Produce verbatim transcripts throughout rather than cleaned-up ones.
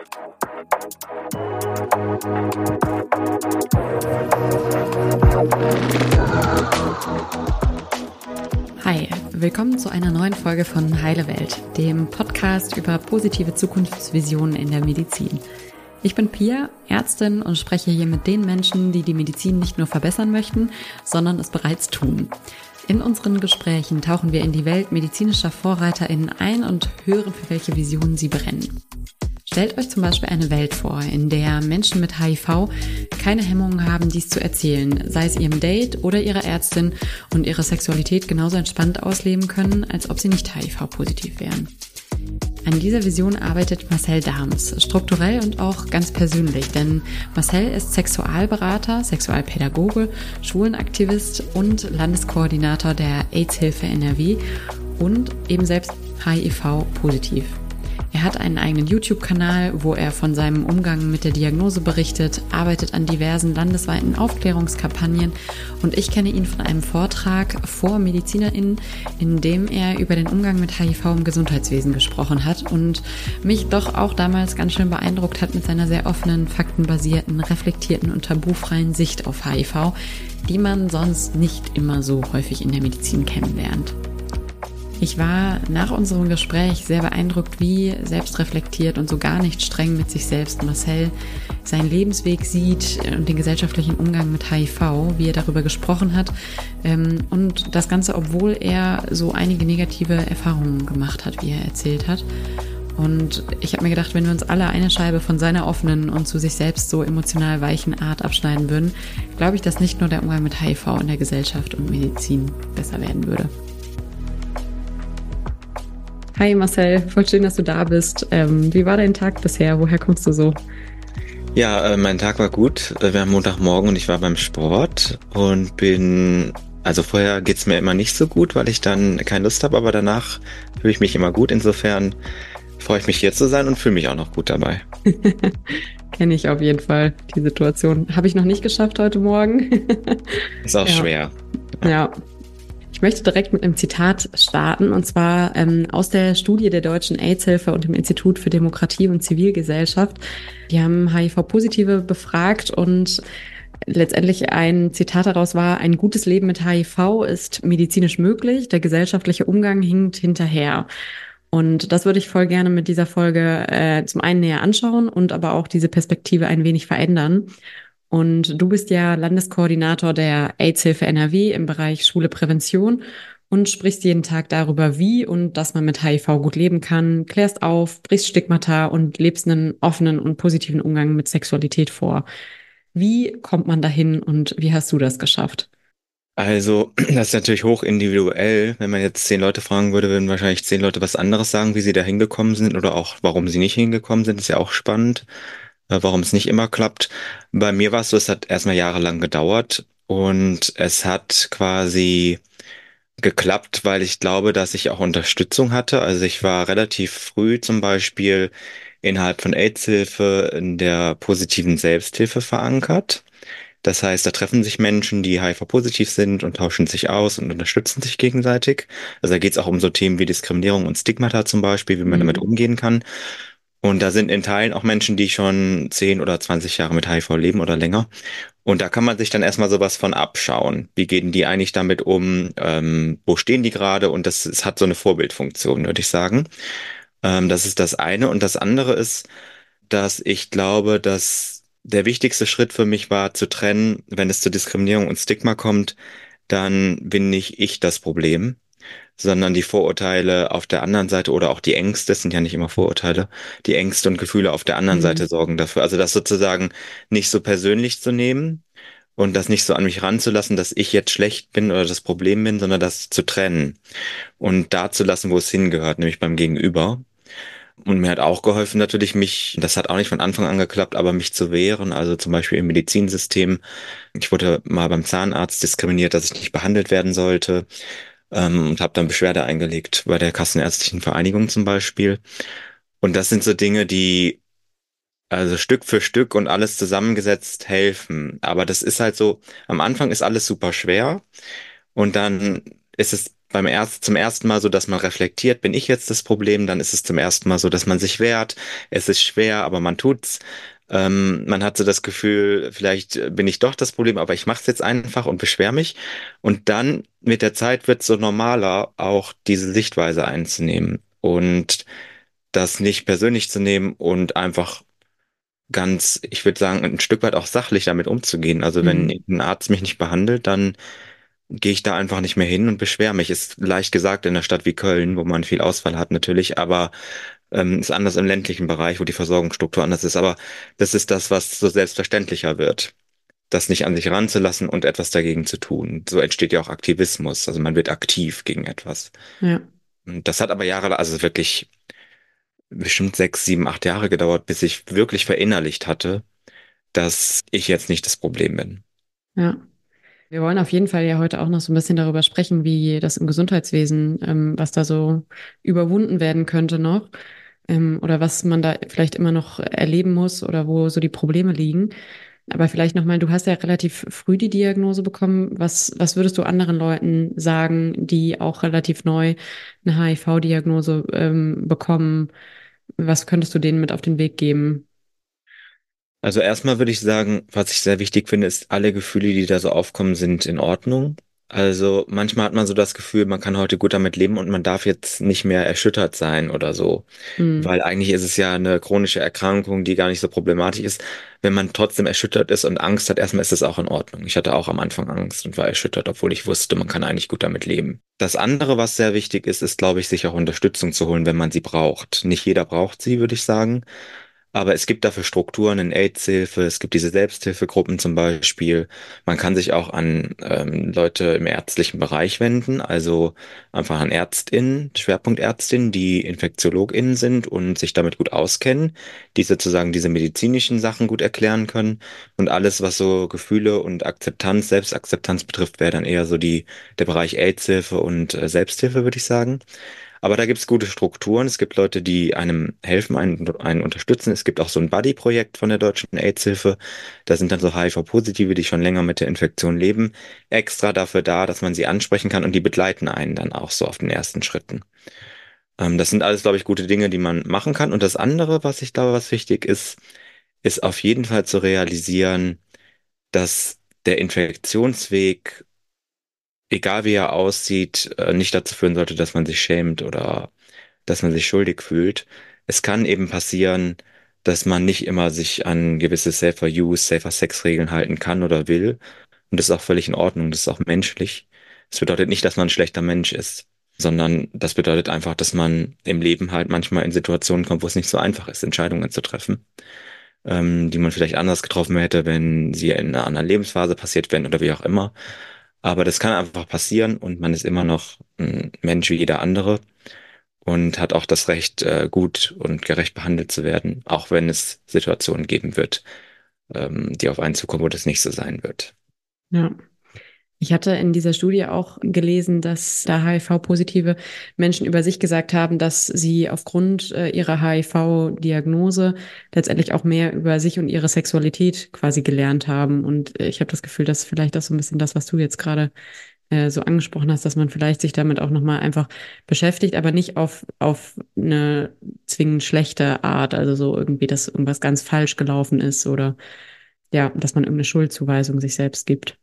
Hi, willkommen zu einer neuen Folge von Heile Welt, dem Podcast über positive Zukunftsvisionen in der Medizin. Ich bin Pia, Ärztin und spreche hier mit den Menschen, die die Medizin nicht nur verbessern möchten, sondern es bereits tun. In unseren Gesprächen tauchen wir in die Welt medizinischer VorreiterInnen ein und hören, für welche Visionen sie brennen. Stellt euch zum Beispiel eine Welt vor, in der Menschen mit H I V keine Hemmungen haben, dies zu erzählen, sei es ihrem Date oder ihrer Ärztin, und ihre Sexualität genauso entspannt ausleben können, als ob sie nicht H I V-positiv wären. An dieser Vision arbeitet Marcel Dahms, strukturell und auch ganz persönlich, denn Marcel ist Sexualberater, Sexualpädagoge, Schwulenaktivist und Landeskoordinator der AIDS-Hilfe N R W und eben selbst H I V-positiv. Er hat einen eigenen YouTube-Kanal, wo er von seinem Umgang mit der Diagnose berichtet, arbeitet an diversen landesweiten Aufklärungskampagnen, und ich kenne ihn von einem Vortrag vor MedizinerInnen, in dem er über den Umgang mit H I V im Gesundheitswesen gesprochen hat und mich doch auch damals ganz schön beeindruckt hat mit seiner sehr offenen, faktenbasierten, reflektierten und tabufreien Sicht auf H I V, die man sonst nicht immer so häufig in der Medizin kennenlernt. Ich war nach unserem Gespräch sehr beeindruckt, wie selbstreflektiert und so gar nicht streng mit sich selbst Marcel seinen Lebensweg sieht und den gesellschaftlichen Umgang mit H I V, wie er darüber gesprochen hat. Und das Ganze, obwohl er so einige negative Erfahrungen gemacht hat, wie er erzählt hat. Und ich habe mir gedacht, wenn wir uns alle eine Scheibe von seiner offenen und zu sich selbst so emotional weichen Art abschneiden würden, glaube ich, dass nicht nur der Umgang mit H I V in der Gesellschaft und Medizin besser werden würde. Hi Marcel, voll schön, dass du da bist. Ähm, wie war dein Tag bisher? Woher kommst du so? Ja, äh, mein Tag war gut. Wir haben Montagmorgen und ich war beim Sport und bin, also vorher geht's mir immer nicht so gut, weil ich dann keine Lust habe, aber danach fühle ich mich immer gut. Insofern freue ich mich, hier zu sein und fühle mich auch noch gut dabei. Kenne ich auf jeden Fall, die Situation. Habe ich noch nicht geschafft heute Morgen. Ist auch ja. schwer. Ja. ja. Ich möchte direkt mit einem Zitat starten, und zwar ähm, aus der Studie der Deutschen AIDS-Hilfe und dem Institut für Demokratie und Zivilgesellschaft. Die haben H I V-Positive befragt und letztendlich ein Zitat daraus war: Ein gutes Leben mit H I V ist medizinisch möglich, der gesellschaftliche Umgang hinkt hinterher. Und das würde ich voll gerne mit dieser Folge äh, zum einen näher anschauen und aber auch diese Perspektive ein wenig verändern. Und du bist ja Landeskoordinator der AIDS-Hilfe N R W im Bereich Schwule Prävention und sprichst jeden Tag darüber, wie und dass man mit H I V gut leben kann, klärst auf, brichst Stigmata und lebst einen offenen und positiven Umgang mit Sexualität vor. Wie kommt man dahin und wie hast du das geschafft? Also, das ist natürlich hoch individuell. Wenn man jetzt zehn Leute fragen würde, würden wahrscheinlich zehn Leute was anderes sagen, wie sie da hingekommen sind oder auch, warum sie nicht hingekommen sind. Ist ja auch spannend, warum es nicht immer klappt. Bei mir war es so, es hat erstmal jahrelang gedauert und es hat quasi geklappt, weil ich glaube, dass ich auch Unterstützung hatte. Also ich war relativ früh zum Beispiel innerhalb von AIDS-Hilfe in der positiven Selbsthilfe verankert. Das heißt, da treffen sich Menschen, die H I V-positiv sind und tauschen sich aus und unterstützen sich gegenseitig. Also da geht es auch um so Themen wie Diskriminierung und Stigmata zum Beispiel, wie man Mhm. damit umgehen kann. Und da sind in Teilen auch Menschen, die schon zehn oder zwanzig Jahre mit H I V leben oder länger. Und da kann man sich dann erstmal sowas von abschauen. Wie gehen die eigentlich damit um? Ähm, wo stehen die gerade? Und das, es hat so eine Vorbildfunktion, würde ich sagen. Ähm, das ist das eine. Und das andere ist, dass ich glaube, dass der wichtigste Schritt für mich war, zu trennen, wenn es zu Diskriminierung und Stigma kommt, dann bin nicht ich das Problem, sondern die Vorurteile auf der anderen Seite oder auch die Ängste, es sind ja nicht immer Vorurteile, die Ängste und Gefühle auf der anderen Mhm. Seite sorgen dafür. Also das sozusagen nicht so persönlich zu nehmen und das nicht so an mich ranzulassen, dass ich jetzt schlecht bin oder das Problem bin, sondern das zu trennen und da zu lassen, wo es hingehört, nämlich beim Gegenüber. Und mir hat auch geholfen natürlich mich, das hat auch nicht von Anfang an geklappt, aber mich zu wehren, also zum Beispiel im Medizinsystem. Ich wurde mal beim Zahnarzt diskriminiert, dass ich nicht behandelt werden sollte, ähm, und habe dann Beschwerde eingelegt bei der Kassenärztlichen Vereinigung zum Beispiel. Und das sind so Dinge, die also Stück für Stück und alles zusammengesetzt helfen. Aber das ist halt so, am Anfang ist alles super schwer und dann ist es beim erst, zum ersten Mal so, dass man reflektiert, bin ich jetzt das Problem? Dann ist es zum ersten Mal so, dass man sich wehrt. Es ist schwer, aber man tut's. Ähm, man hat so das Gefühl, vielleicht äh, bin ich doch das Problem, aber ich mache es jetzt einfach und beschwere mich. Und dann mit der Zeit wird es so normaler, auch diese Sichtweise einzunehmen und das nicht persönlich zu nehmen und einfach ganz, ich würde sagen, ein Stück weit auch sachlich damit umzugehen. Also wenn Mhm. ein Arzt mich nicht behandelt, dann gehe ich da einfach nicht mehr hin und beschwere mich. Ist leicht gesagt in einer Stadt wie Köln, wo man viel Auswahl hat natürlich, aber ähm, ist anders im ländlichen Bereich, wo die Versorgungsstruktur anders ist. Aber das ist das, was so selbstverständlicher wird, das nicht an sich ranzulassen und etwas dagegen zu tun. So entsteht ja auch Aktivismus. Also man wird aktiv gegen etwas. Ja, Und das hat aber Jahre, also wirklich bestimmt sechs, sieben, acht Jahre gedauert, bis ich wirklich verinnerlicht hatte, dass ich jetzt nicht das Problem bin. ja. Wir wollen auf jeden Fall ja heute auch noch so ein bisschen darüber sprechen, wie das im Gesundheitswesen, ähm, was da so überwunden werden könnte noch, ähm, oder was man da vielleicht immer noch erleben muss oder wo so die Probleme liegen. Aber vielleicht nochmal, du hast ja relativ früh die Diagnose bekommen. Was, was würdest du anderen Leuten sagen, die auch relativ neu eine H I V-Diagnose, ähm, bekommen? Was könntest du denen mit auf den Weg geben? Also erstmal würde ich sagen, was ich sehr wichtig finde, ist, alle Gefühle, die da so aufkommen, sind in Ordnung. Also manchmal hat man so das Gefühl, man kann heute gut damit leben und man darf jetzt nicht mehr erschüttert sein oder so. Hm. Weil eigentlich ist es ja eine chronische Erkrankung, die gar nicht so problematisch ist. Wenn man trotzdem erschüttert ist und Angst hat, erstmal ist es auch in Ordnung. Ich hatte auch am Anfang Angst und war erschüttert, obwohl ich wusste, man kann eigentlich gut damit leben. Das andere, was sehr wichtig ist, ist, glaube ich, sich auch Unterstützung zu holen, wenn man sie braucht. Nicht jeder braucht sie, würde ich sagen. Aber es gibt dafür Strukturen in AIDS-Hilfe, es gibt diese Selbsthilfegruppen zum Beispiel. Man kann sich auch an ähm, Leute im ärztlichen Bereich wenden, also einfach an ÄrztInnen, Schwerpunktärztinnen, die InfektiologInnen sind und sich damit gut auskennen, die sozusagen diese medizinischen Sachen gut erklären können. Und alles, was so Gefühle und Akzeptanz, Selbstakzeptanz betrifft, wäre dann eher so die, der Bereich AIDS-Hilfe und äh, Selbsthilfe, würde ich sagen. Aber da gibt es gute Strukturen. Es gibt Leute, die einem helfen, einen, einen unterstützen. Es gibt auch so ein Buddy-Projekt von der Deutschen AIDS-Hilfe. Da sind dann so H I V-Positive, die schon länger mit der Infektion leben, extra dafür da, dass man sie ansprechen kann und die begleiten einen dann auch so auf den ersten Schritten. Ähm, das sind alles, glaube ich, gute Dinge, die man machen kann. Und das andere, was ich glaube, was wichtig ist, ist auf jeden Fall zu realisieren, dass der Infektionsweg, egal wie er aussieht, äh, nicht dazu führen sollte, dass man sich schämt oder dass man sich schuldig fühlt. Es kann eben passieren, dass man nicht immer sich an gewisse Safer Use, Safer Sex Regeln halten kann oder will. Und das ist auch völlig in Ordnung, das ist auch menschlich. Es bedeutet nicht, dass man ein schlechter Mensch ist, sondern das bedeutet einfach, dass man im Leben halt manchmal in Situationen kommt, wo es nicht so einfach ist, Entscheidungen zu treffen, ähm, die man vielleicht anders getroffen hätte, wenn sie in einer anderen Lebensphase passiert wären oder wie auch immer. Aber das kann einfach passieren und man ist immer noch ein Mensch wie jeder andere und hat auch das Recht, äh, gut und gerecht behandelt zu werden, auch wenn es Situationen geben wird, ähm, die auf einen zukommen, wo das nicht so sein wird. Ja. Ich hatte in dieser Studie auch gelesen, dass da H I V-positive Menschen über sich gesagt haben, dass sie aufgrund äh, ihrer H I V-Diagnose letztendlich auch mehr über sich und ihre Sexualität quasi gelernt haben. Und äh, ich habe das Gefühl, dass vielleicht auch so ein bisschen das, was du jetzt gerade äh, so angesprochen hast, dass man vielleicht sich damit auch nochmal einfach beschäftigt, aber nicht auf, auf eine zwingend schlechte Art, also so irgendwie, dass irgendwas ganz falsch gelaufen ist oder ja, dass man irgendeine Schuldzuweisung sich selbst gibt.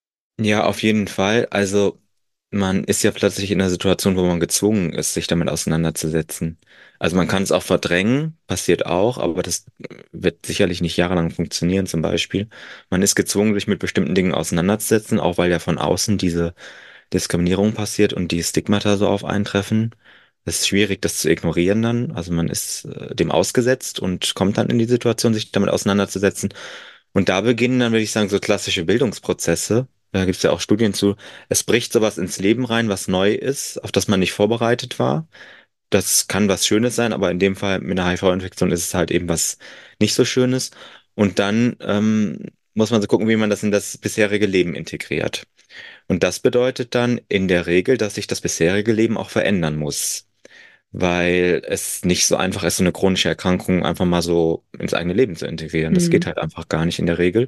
Ja, auf jeden Fall. Also man ist ja plötzlich in einer Situation, wo man gezwungen ist, sich damit auseinanderzusetzen. Also man kann es auch verdrängen, passiert auch, aber das wird sicherlich nicht jahrelang funktionieren, zum Beispiel. Man ist gezwungen, sich mit bestimmten Dingen auseinanderzusetzen, auch weil ja von außen diese Diskriminierung passiert und die Stigmata so auf einen treffen. Es ist schwierig, das zu ignorieren dann. Also man ist äh, dem ausgesetzt und kommt dann in die Situation, sich damit auseinanderzusetzen. Und da beginnen dann, würde ich sagen, so klassische Bildungsprozesse. Da gibt es ja auch Studien zu. Es bricht sowas ins Leben rein, was neu ist, auf das man nicht vorbereitet war. Das kann was Schönes sein, aber in dem Fall mit einer H I V-Infektion ist es halt eben was nicht so Schönes. Und dann ähm, muss man so gucken, wie man das in das bisherige Leben integriert. Und das bedeutet dann in der Regel, dass sich das bisherige Leben auch verändern muss, weil es nicht so einfach ist, so eine chronische Erkrankung einfach mal so ins eigene Leben zu integrieren. Das geht Hm. halt einfach gar nicht in der Regel.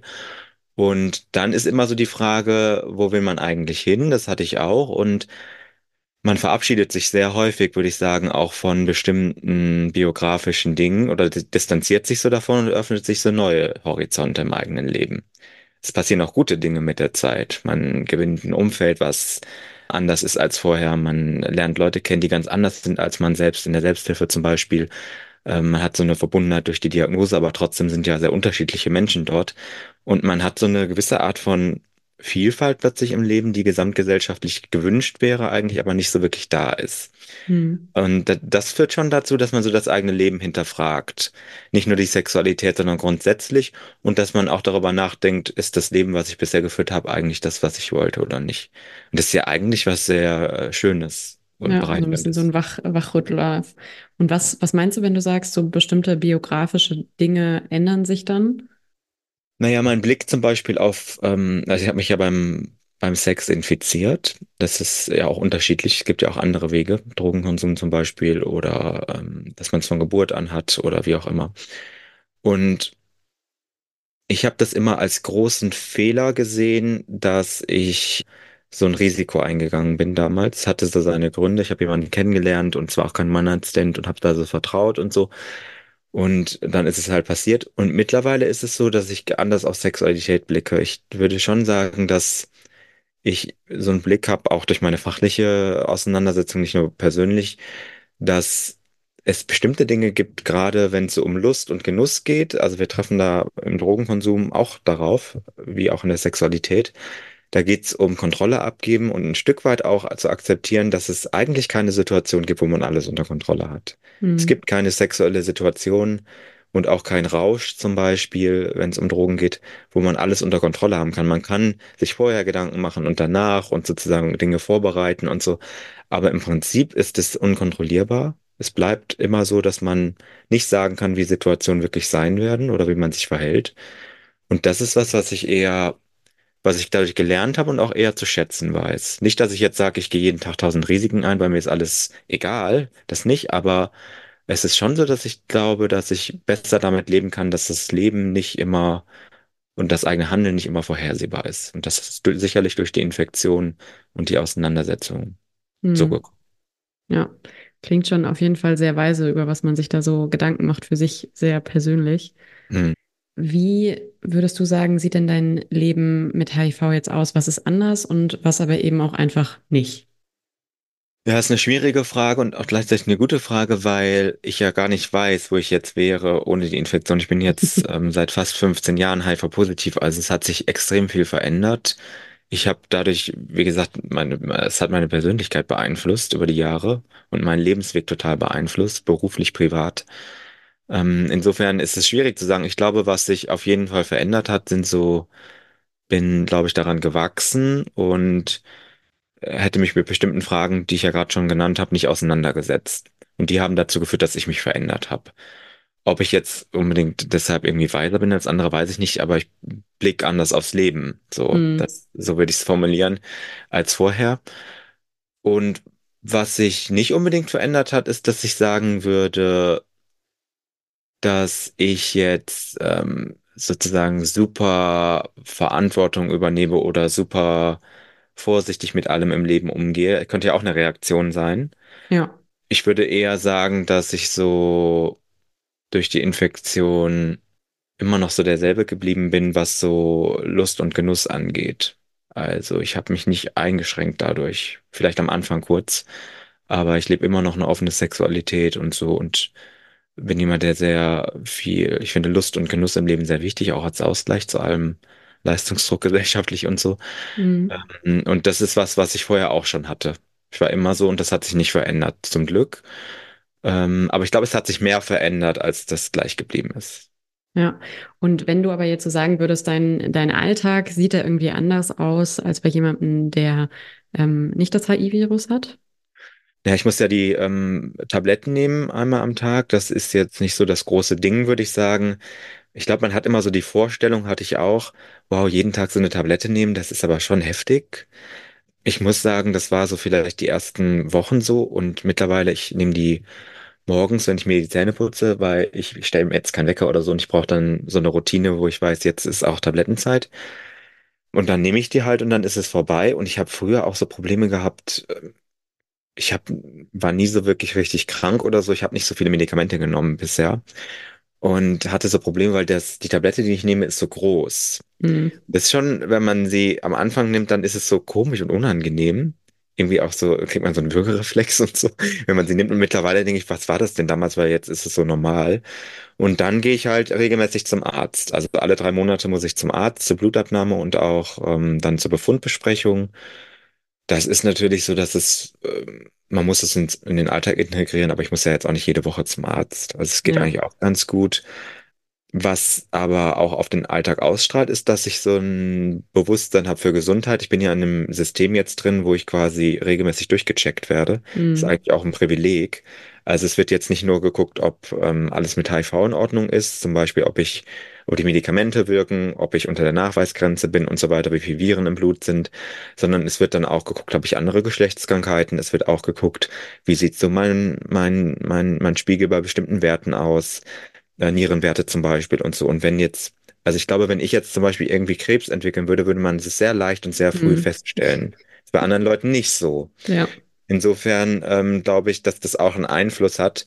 Und dann ist immer so die Frage, wo will man eigentlich hin? Das hatte ich auch. Und Man verabschiedet sich sehr häufig, würde ich sagen, auch von bestimmten biografischen Dingen oder di- distanziert sich so davon und öffnet sich so neue Horizonte im eigenen Leben. Es passieren auch gute Dinge mit der Zeit. Man gewinnt ein Umfeld, was anders ist als vorher. Man lernt Leute kennen, die ganz anders sind als man selbst, in der Selbsthilfe zum Beispiel. Ähm, man hat so eine Verbundenheit durch die Diagnose, aber trotzdem sind ja sehr unterschiedliche Menschen dort. Und man hat so eine gewisse Art von Vielfalt plötzlich im Leben, die gesamtgesellschaftlich gewünscht wäre, eigentlich aber nicht so wirklich da ist. Hm. Und da- das führt schon dazu, dass man so das eigene Leben hinterfragt. Nicht nur die Sexualität, sondern grundsätzlich. Und dass man auch darüber nachdenkt, ist das Leben, was ich bisher geführt habe, eigentlich das, was ich wollte oder nicht. Und das ist ja eigentlich was sehr äh, Schönes und Ja, so ein bisschen so Bereicherndes. ein Wach Wachrüttler. Und was, was meinst du, wenn du sagst, so bestimmte biografische Dinge ändern sich dann? Naja, mein Blick zum Beispiel auf, ähm, also ich habe mich ja beim, beim Sex infiziert. Das ist ja auch unterschiedlich. Es gibt ja auch andere Wege, Drogenkonsum zum Beispiel oder ähm, dass man es von Geburt an hat oder wie auch immer. Und ich habe das immer als großen Fehler gesehen, dass ich so ein Risiko eingegangen bin damals. Hatte so seine Gründe. Ich habe jemanden kennengelernt und zwar auch kein One-Night-Stand und habe da so vertraut und so. Und dann ist es halt passiert. Und mittlerweile ist es so, dass ich anders auf Sexualität blicke. Ich würde schon sagen, dass ich so einen Blick habe, auch durch meine fachliche Auseinandersetzung, nicht nur persönlich, dass es bestimmte Dinge gibt, gerade wenn es so um Lust und Genuss geht. Also wir treffen da im Drogenkonsum auch darauf, wie auch in der Sexualität. Da geht es um Kontrolle abgeben und ein Stück weit auch zu akzeptieren, dass es eigentlich keine Situation gibt, wo man alles unter Kontrolle hat. Es Hm. gibt keine sexuelle Situation und auch kein Rausch zum Beispiel, wenn es um Drogen geht, wo man alles unter Kontrolle haben kann. Man kann sich vorher Gedanken machen und danach und sozusagen Dinge vorbereiten und so. Aber im Prinzip ist es unkontrollierbar. Es bleibt immer so, dass man nicht sagen kann, wie Situationen wirklich sein werden oder wie man sich verhält. Und das ist was, was ich eher, was ich dadurch gelernt habe und auch eher zu schätzen weiß. Nicht, dass ich jetzt sage, ich gehe jeden Tag tausend Risiken ein, weil mir ist alles egal, das nicht, aber es ist schon so, dass ich glaube, dass ich besser damit leben kann, dass das Leben nicht immer und das eigene Handeln nicht immer vorhersehbar ist. Und das ist du- sicherlich durch die Infektion und die Auseinandersetzung so Hm. gekommen. Ja, klingt schon auf jeden Fall sehr weise, über was man sich da so Gedanken macht für sich sehr persönlich. Hm. Wie würdest du sagen, sieht denn dein Leben mit H I V jetzt aus? Was ist anders und was aber eben auch einfach nicht? Ja, ist eine schwierige Frage und auch gleichzeitig eine gute Frage, weil ich ja gar nicht weiß, wo ich jetzt wäre ohne die Infektion. Ich bin jetzt ähm, seit fast fünfzehn Jahren H I V-positiv, also es hat sich extrem viel verändert. Ich habe dadurch, wie gesagt, meine, es hat meine Persönlichkeit beeinflusst über die Jahre und meinen Lebensweg total beeinflusst, beruflich, privat. Ähm, insofern ist es schwierig zu sagen. Ich glaube, was sich auf jeden Fall verändert hat, sind so, bin, glaube ich, daran gewachsen und hätte mich mit bestimmten Fragen, die ich ja gerade schon genannt habe, nicht auseinandergesetzt. Und die haben dazu geführt, dass ich mich verändert habe. Ob ich jetzt unbedingt deshalb irgendwie weiser bin als andere, weiß ich nicht, aber ich blicke anders aufs Leben. So, Hm. das, so würde ich es formulieren als vorher. Und was sich nicht unbedingt verändert hat, ist, dass ich sagen würde, dass ich jetzt ähm, sozusagen super Verantwortung übernehme oder super vorsichtig mit allem im Leben umgehe. Könnte ja auch eine Reaktion sein. Ja. Ich würde eher sagen, dass ich so durch die Infektion immer noch so derselbe geblieben bin, was so Lust und Genuss angeht. Also ich habe mich nicht eingeschränkt dadurch. Vielleicht am Anfang kurz, aber ich lebe immer noch eine offene Sexualität und so und bin jemand, der sehr viel, ich finde Lust und Genuss im Leben sehr wichtig, auch als Ausgleich zu allem Leistungsdruck gesellschaftlich und so. Hm. Ähm, Und das ist was, was ich vorher auch schon hatte. Ich war immer so und das hat sich nicht verändert, zum Glück. Ähm, aber ich glaube, es hat sich mehr verändert, als das gleich geblieben ist. Ja. Und wenn du aber jetzt so sagen würdest, dein, dein Alltag sieht da irgendwie anders aus als bei jemandem, der ähm, nicht das H I V-Virus hat? Ja, ich muss ja die ähm, Tabletten nehmen einmal am Tag. Das ist jetzt nicht so das große Ding, würde ich sagen. Ich glaube, man hat immer so die Vorstellung, hatte ich auch, wow, jeden Tag so eine Tablette nehmen, das ist aber schon heftig. Ich muss sagen, das war so vielleicht die ersten Wochen so und mittlerweile, ich nehme die morgens, wenn ich mir die Zähne putze, weil ich, ich stelle mir jetzt keinen Wecker oder so und ich brauche dann so eine Routine, wo ich weiß, jetzt ist auch Tablettenzeit. Und dann nehme ich die halt und dann ist es vorbei. Und ich habe früher auch so Probleme gehabt, Ich hab, war nie so wirklich richtig krank oder so. Ich habe nicht so viele Medikamente genommen bisher und hatte so Probleme, weil das, die Tablette, die ich nehme, ist so groß. Mhm. Das ist schon, wenn man sie am Anfang nimmt, dann ist es so komisch und unangenehm. Irgendwie auch so, kriegt man so einen Würgereflex und so, wenn man sie nimmt. Und mittlerweile denke ich, was war das denn damals? Weil jetzt ist es so normal. Und dann gehe ich halt regelmäßig zum Arzt. Also alle drei Monate muss ich zum Arzt, zur Blutabnahme und auch ähm, dann zur Befundbesprechung. Das ist natürlich so, dass es, ähm, man muss es ins, in den Alltag integrieren, aber ich muss ja jetzt auch nicht jede Woche zum Arzt. Also es geht Ja. eigentlich auch ganz gut. Was aber auch auf den Alltag ausstrahlt, ist, dass ich so ein Bewusstsein habe für Gesundheit. Ich bin ja in einem System jetzt drin, wo ich quasi regelmäßig durchgecheckt werde. Ist Mhm. eigentlich auch ein Privileg. Also es wird jetzt nicht nur geguckt, ob ähm, alles mit H I V in Ordnung ist, zum Beispiel, ob ich, ob die Medikamente wirken, ob ich unter der Nachweisgrenze bin und so weiter, wie viele Viren im Blut sind, sondern es wird dann auch geguckt, habe ich andere Geschlechtskrankheiten. Es wird auch geguckt, wie sieht so mein, mein, mein, mein Spiegel bei bestimmten Werten aus, äh, Nierenwerte zum Beispiel und so. Und wenn jetzt, also ich glaube, wenn ich jetzt zum Beispiel irgendwie Krebs entwickeln würde, würde man es sehr leicht und sehr früh Mhm. feststellen. Ist bei anderen Leuten nicht so. Ja. Insofern ähm, glaube ich, dass das auch einen Einfluss hat.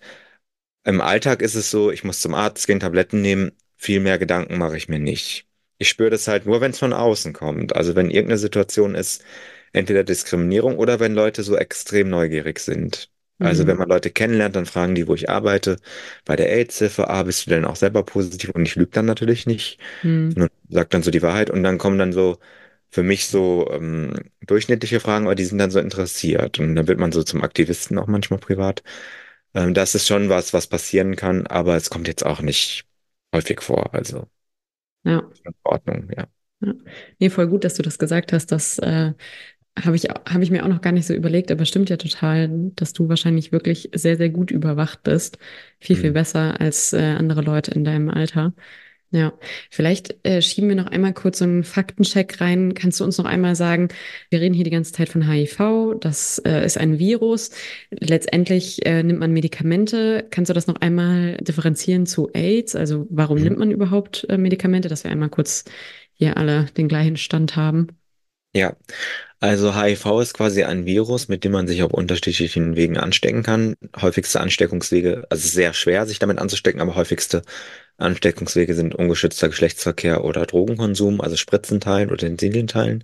Im Alltag ist es so, ich muss zum Arzt gehen, Tabletten nehmen, viel mehr Gedanken mache ich mir nicht. Ich spüre das halt nur, wenn es von außen kommt. Also wenn irgendeine Situation ist, entweder Diskriminierung oder wenn Leute so extrem neugierig sind. Also wenn Mhm. man Leute kennenlernt, dann fragen die, wo ich arbeite, bei der AIDS-Hilfe, ah, bist du denn auch selber positiv? Und ich lüge dann natürlich nicht, Mhm. sondern sage dann so die Wahrheit und dann kommen dann so für mich so ähm, durchschnittliche Fragen, aber die sind dann so interessiert. Und dann wird man so zum Aktivisten auch manchmal privat. Ähm, das ist schon was, was passieren kann, aber es kommt jetzt auch nicht häufig vor. Also Ja. in Ordnung, ja. Ja. Nee, voll gut, dass du das gesagt hast. Das äh, habe ich, habe ich mir auch noch gar nicht so überlegt, aber stimmt ja total, dass du wahrscheinlich wirklich sehr, sehr gut überwacht bist. Viel, viel Hm. besser als äh, andere Leute in deinem Alter. Ja, vielleicht äh, schieben wir noch einmal kurz so einen Faktencheck rein. Kannst du uns noch einmal sagen, wir reden hier die ganze Zeit von H I V, das äh, ist ein Virus. Letztendlich äh, nimmt man Medikamente. Kannst du das noch einmal differenzieren zu AIDS? Also warum Mhm. nimmt man überhaupt äh, Medikamente, dass wir einmal kurz hier alle den gleichen Stand haben? Ja, also H I V ist quasi ein Virus, mit dem man sich auf unterschiedlichen Wegen anstecken kann. Häufigste Ansteckungswege, also sehr schwer, sich damit anzustecken, aber häufigste Ansteckungswege sind ungeschützter Geschlechtsverkehr oder Drogenkonsum, also Spritzen teilen oder Utensilien teilen.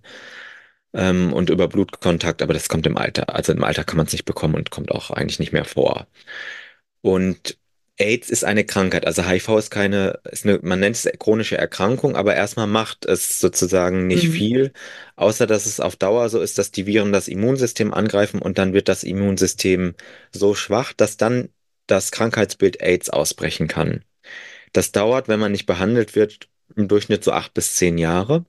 Ähm, und über Blutkontakt, aber das kommt im Alter. Also im Alter kann man es nicht bekommen und kommt auch eigentlich nicht mehr vor. Und AIDS ist eine Krankheit, also H I V ist keine, ist eine, man nennt es chronische Erkrankung, aber erstmal macht es sozusagen nicht Mhm. viel, außer dass es auf Dauer so ist, dass die Viren das Immunsystem angreifen und dann wird das Immunsystem so schwach, dass dann das Krankheitsbild AIDS ausbrechen kann. Das dauert, wenn man nicht behandelt wird, im Durchschnitt so acht bis zehn Jahre.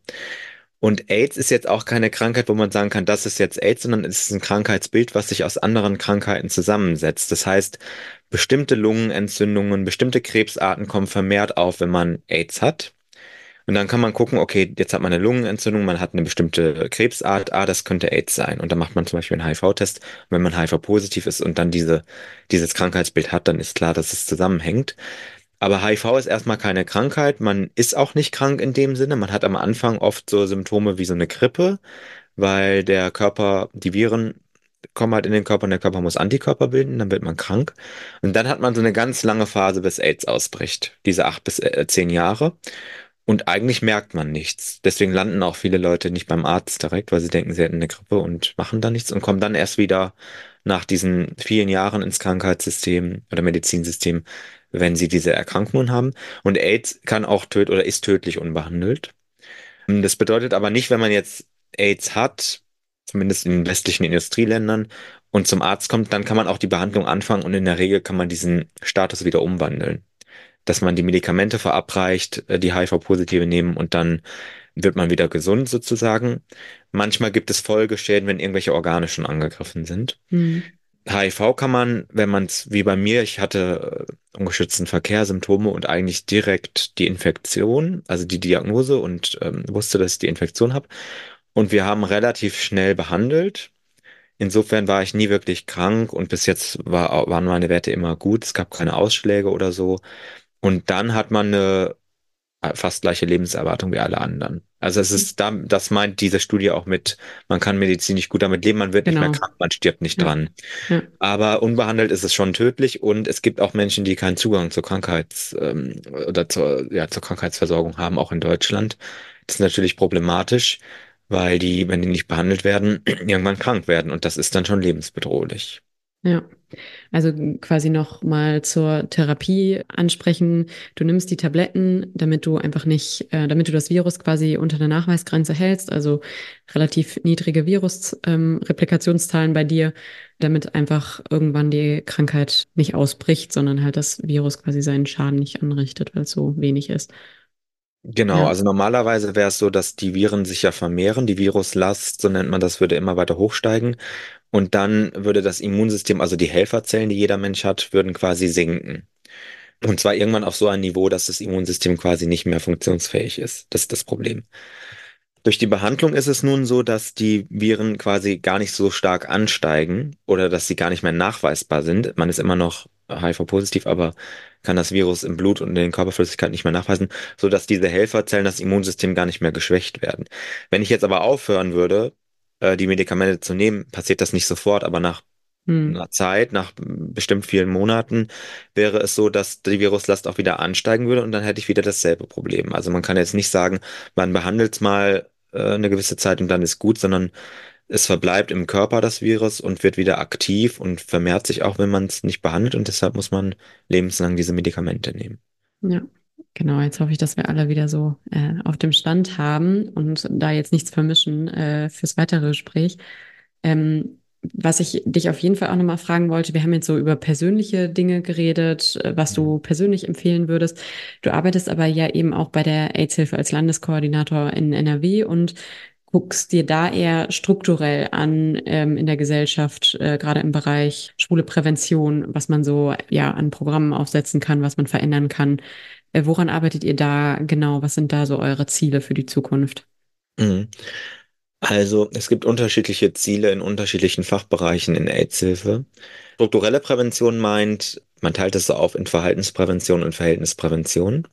Und AIDS ist jetzt auch keine Krankheit, wo man sagen kann, das ist jetzt AIDS, sondern es ist ein Krankheitsbild, was sich aus anderen Krankheiten zusammensetzt. Das heißt, bestimmte Lungenentzündungen, bestimmte Krebsarten kommen vermehrt auf, wenn man AIDS hat. Und dann kann man gucken, okay, jetzt hat man eine Lungenentzündung, man hat eine bestimmte Krebsart, ah, das könnte AIDS sein. Und dann macht man zum Beispiel einen H I V-Test. Und wenn man H I V-positiv ist und dann diese, dieses Krankheitsbild hat, dann ist klar, dass es zusammenhängt. Aber H I V ist erstmal keine Krankheit. Man ist auch nicht krank in dem Sinne. Man hat am Anfang oft so Symptome wie so eine Grippe, weil der Körper, die Viren kommen halt in den Körper und der Körper muss Antikörper bilden, dann wird man krank. Und dann hat man so eine ganz lange Phase, bis AIDS ausbricht. Diese acht bis äh, zehn Jahre. Und eigentlich merkt man nichts. Deswegen landen auch viele Leute nicht beim Arzt direkt, weil sie denken, sie hätten eine Grippe und machen da nichts und kommen dann erst wieder nach diesen vielen Jahren ins Krankheitssystem oder Medizinsystem, wenn sie diese Erkrankungen haben. Und AIDS kann auch töt oder ist tödlich unbehandelt. Das bedeutet aber nicht, wenn man jetzt AIDS hat, zumindest in westlichen Industrieländern, und zum Arzt kommt, dann kann man auch die Behandlung anfangen und in der Regel kann man diesen Status wieder umwandeln, dass man die Medikamente verabreicht, äh, die H I V-Positive nehmen und dann wird man wieder gesund sozusagen. Manchmal gibt es Folgeschäden, wenn irgendwelche Organe schon angegriffen sind. Mhm. H I V kann man, wenn man es wie bei mir, ich hatte äh, ungeschützten Verkehr, Symptome und eigentlich direkt die Infektion, also die Diagnose und ähm, wusste, dass ich die Infektion habe. Und wir haben relativ schnell behandelt. Insofern war ich nie wirklich krank und bis jetzt war, waren meine Werte immer gut. Es gab keine Ausschläge oder so. Und dann hat man eine äh, fast gleiche Lebenserwartung wie alle anderen. Also es ist da, das meint diese Studie auch mit, man kann medizinisch gut damit leben, man wird nicht mehr Genau. krank, man stirbt nicht Ja. dran. Ja. Aber unbehandelt ist es schon tödlich und es gibt auch Menschen, die keinen Zugang zur Krankheits, ähm, oder zur, ja, zur Krankheitsversorgung haben, auch in Deutschland. Das ist natürlich problematisch, weil die, wenn die nicht behandelt werden, irgendwann krank werden und das ist dann schon lebensbedrohlich. Ja. Also quasi noch mal zur Therapie ansprechen. Du nimmst die Tabletten, damit du einfach nicht, äh, damit du das Virus quasi unter der Nachweisgrenze hältst, also relativ niedrige Virus-Replikationszahlen ähm, bei dir, damit einfach irgendwann die Krankheit nicht ausbricht, sondern halt das Virus quasi seinen Schaden nicht anrichtet, weil es so wenig ist. Genau, Ja. also normalerweise wäre es so, dass die Viren sich ja vermehren, die Viruslast, so nennt man das, würde immer weiter hochsteigen und dann würde das Immunsystem, also die Helferzellen, die jeder Mensch hat, würden quasi sinken. Und zwar irgendwann auf so ein Niveau, dass das Immunsystem quasi nicht mehr funktionsfähig ist. Das ist das Problem. Durch die Behandlung ist es nun so, dass die Viren quasi gar nicht so stark ansteigen oder dass sie gar nicht mehr nachweisbar sind. Man ist immer noch H I V-positiv, aber kann das Virus im Blut und in den Körperflüssigkeiten nicht mehr nachweisen, sodass diese Helferzellen, das Immunsystem gar nicht mehr geschwächt werden. Wenn ich jetzt aber aufhören würde, äh, die Medikamente zu nehmen, passiert das nicht sofort, aber nach Hm. einer Zeit, nach bestimmt vielen Monaten, wäre es so, dass die Viruslast auch wieder ansteigen würde und dann hätte ich wieder dasselbe Problem. Also man kann jetzt nicht sagen, man behandelt es mal äh, eine gewisse Zeit und dann ist gut, sondern es verbleibt im Körper das Virus und wird wieder aktiv und vermehrt sich auch, wenn man es nicht behandelt und deshalb muss man lebenslang diese Medikamente nehmen. Ja, genau. Jetzt hoffe ich, dass wir alle wieder so äh, auf dem Stand haben und da jetzt nichts vermischen äh, fürs weitere Gespräch. Ähm, was ich dich auf jeden Fall auch nochmal fragen wollte, wir haben jetzt so über persönliche Dinge geredet, äh, was Mhm. du persönlich empfehlen würdest. Du arbeitest aber ja eben auch bei der AIDS-Hilfe als Landeskoordinator in N R W und guckst dir da eher strukturell an ähm, in der Gesellschaft, äh, gerade im Bereich schwule Prävention, was man so ja an Programmen aufsetzen kann, was man verändern kann. Äh, woran arbeitet ihr da genau? Was sind da so eure Ziele für die Zukunft? Mhm. Also es gibt unterschiedliche Ziele in unterschiedlichen Fachbereichen in AIDS-Hilfe. Strukturelle Prävention meint, man teilt es so auf in Verhaltensprävention und Verhältnisprävention.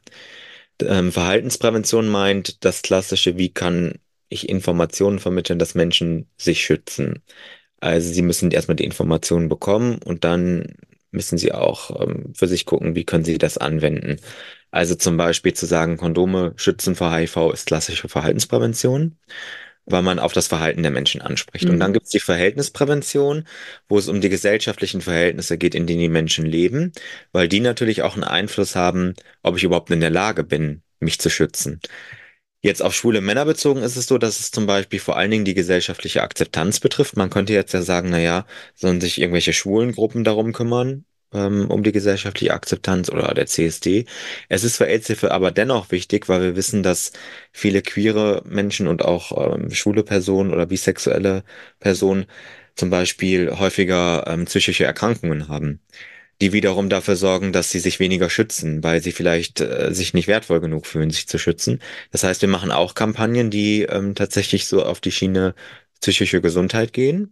Ähm, Verhaltensprävention meint das Klassische, wie kann ich Informationen vermitteln, dass Menschen sich schützen. Also sie müssen erstmal die Informationen bekommen und dann müssen sie auch ähm, für sich gucken, wie können sie das anwenden. Also zum Beispiel zu sagen, Kondome schützen vor H I V ist klassische Verhaltensprävention, weil man auf das Verhalten der Menschen anspricht. Und dann Mhm. gibt es die Verhältnisprävention, wo es um die gesellschaftlichen Verhältnisse geht, in denen die Menschen leben, weil die natürlich auch einen Einfluss haben, ob ich überhaupt in der Lage bin, mich zu schützen. Jetzt auf schwule Männer bezogen ist es so, dass es zum Beispiel vor allen Dingen die gesellschaftliche Akzeptanz betrifft. Man könnte jetzt ja sagen, na ja, sollen sich irgendwelche schwulen Gruppen darum kümmern, ähm, um die gesellschaftliche Akzeptanz oder der C S D. Es ist für AIDS-Hilfe aber dennoch wichtig, weil wir wissen, dass viele queere Menschen und auch ähm, schwule Personen oder bisexuelle Personen zum Beispiel häufiger ähm, psychische Erkrankungen haben, die wiederum dafür sorgen, dass sie sich weniger schützen, weil sie vielleicht äh, sich nicht wertvoll genug fühlen, sich zu schützen. Das heißt, wir machen auch Kampagnen, die ähm, tatsächlich so auf die Schiene psychische Gesundheit gehen,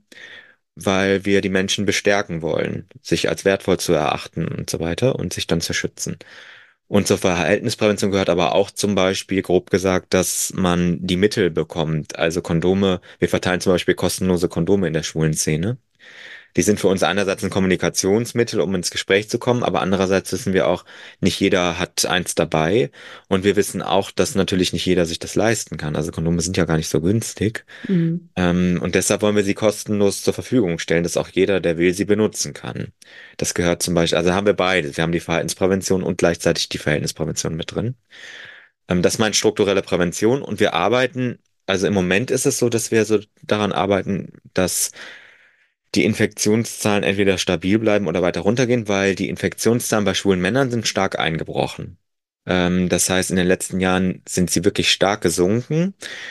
weil wir die Menschen bestärken wollen, sich als wertvoll zu erachten und so weiter und sich dann zu schützen. Und zur Verhaltensprävention gehört aber auch zum Beispiel, grob gesagt, dass man die Mittel bekommt. Also Kondome, wir verteilen zum Beispiel kostenlose Kondome in der schwulen Szene. Die sind für uns einerseits ein Kommunikationsmittel, um ins Gespräch zu kommen, aber andererseits wissen wir auch, nicht jeder hat eins dabei. Und wir wissen auch, dass natürlich nicht jeder sich das leisten kann. Also Kondome sind ja gar nicht so günstig. Mhm. Ähm, und deshalb wollen wir sie kostenlos zur Verfügung stellen, dass auch jeder, der will, sie benutzen kann. Das gehört zum Beispiel, also haben wir beides. Wir haben die Verhaltensprävention und gleichzeitig die Verhältnisprävention mit drin. Ähm, das meint strukturelle Prävention und wir arbeiten, also im Moment ist es so, dass wir so daran arbeiten, dass die Infektionszahlen entweder stabil bleiben oder weiter runtergehen, weil die Infektionszahlen bei schwulen Männern sind stark eingebrochen. Ähm, das heißt, in den letzten Jahren sind sie wirklich stark gesunken.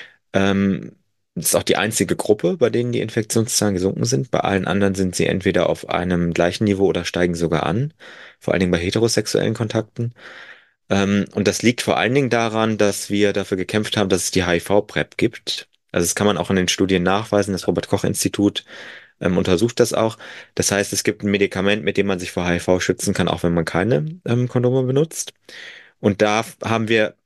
Ähm, Das ist auch die einzige Gruppe, bei denen die Infektionszahlen gesunken sind. Bei allen anderen sind sie entweder auf einem gleichen Niveau oder steigen sogar an. Vor allen Dingen bei heterosexuellen Kontakten. Ähm, und das liegt vor allen Dingen daran, dass wir dafür gekämpft haben, dass es die H I V-PrEP gibt. Also das kann man auch in den Studien nachweisen. Das Robert-Koch-Institut ähm, untersucht das auch. Das heißt, es gibt ein Medikament, mit dem man sich vor H I V schützen kann, auch wenn man keine ähm, Kondome benutzt. Und da haben wir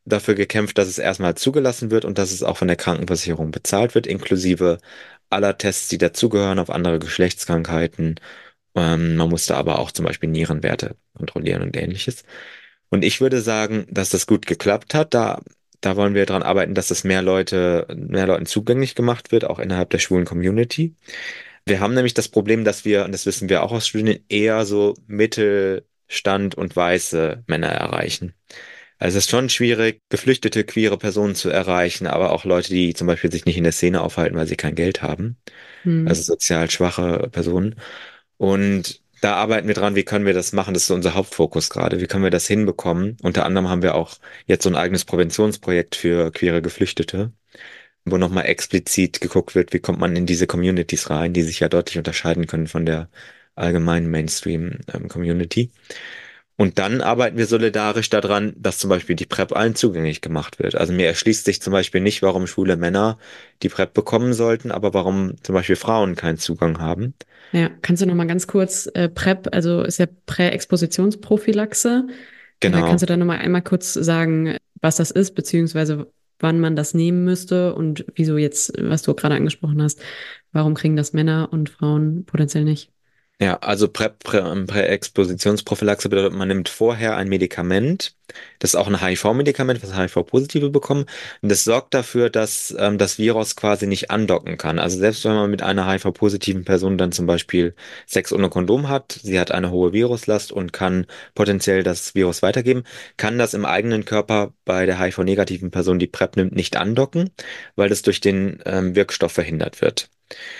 dafür gekämpft, dass es erstmal zugelassen wird und dass es auch von der Krankenversicherung bezahlt wird, inklusive aller Tests, die dazugehören auf andere Geschlechtskrankheiten. Ähm, man musste aber auch zum Beispiel Nierenwerte kontrollieren und ähnliches. Und ich würde sagen, dass das gut geklappt hat. Da, da wollen wir dran arbeiten, dass das mehr Leute, mehr Leuten zugänglich gemacht wird, auch innerhalb der schwulen Community. Wir haben nämlich das Problem, dass wir, und das wissen wir auch aus Studien, eher so Mittelstand und weiße Männer erreichen. Also es ist schon schwierig, geflüchtete queere Personen zu erreichen, aber auch Leute, die zum Beispiel sich nicht in der Szene aufhalten, weil sie kein Geld haben. Also Hm. sozial schwache Personen. Und da arbeiten wir dran, wie können wir das machen? Das ist so unser Hauptfokus gerade. Wie können wir das hinbekommen? Unter anderem haben wir auch jetzt so ein eigenes Präventionsprojekt für queere Geflüchtete, wo nochmal explizit geguckt wird, wie kommt man in diese Communities rein, die sich ja deutlich unterscheiden können von der allgemeinen Mainstream-Community. Und dann arbeiten wir solidarisch daran, dass zum Beispiel die PrEP allen zugänglich gemacht wird. Also mir erschließt sich zum Beispiel nicht, warum schwule Männer die PrEP bekommen sollten, aber warum zum Beispiel Frauen keinen Zugang haben. Ja, kannst du noch mal ganz kurz äh, PrEP, also ist ja Präexpositionsprophylaxe. Äh, kannst Genau. du da noch mal einmal kurz sagen, was das ist, beziehungsweise wann man das nehmen müsste und wieso jetzt, was du gerade angesprochen hast, warum kriegen das Männer und Frauen potenziell nicht? Ja, also Prä, Prä, ähm, Präexpositionsprophylaxe bedeutet, man nimmt vorher ein Medikament, das ist auch ein H I V-Medikament, was H I V-Positive bekommen. Und das sorgt dafür, dass ähm, das Virus quasi nicht andocken kann. Also selbst wenn man mit einer H I V-positiven Person dann zum Beispiel Sex ohne Kondom hat, sie hat eine hohe Viruslast und kann potenziell das Virus weitergeben, kann das im eigenen Körper bei der H I V-negativen Person, die PrEP nimmt, nicht andocken, weil das durch den ähm, Wirkstoff verhindert wird.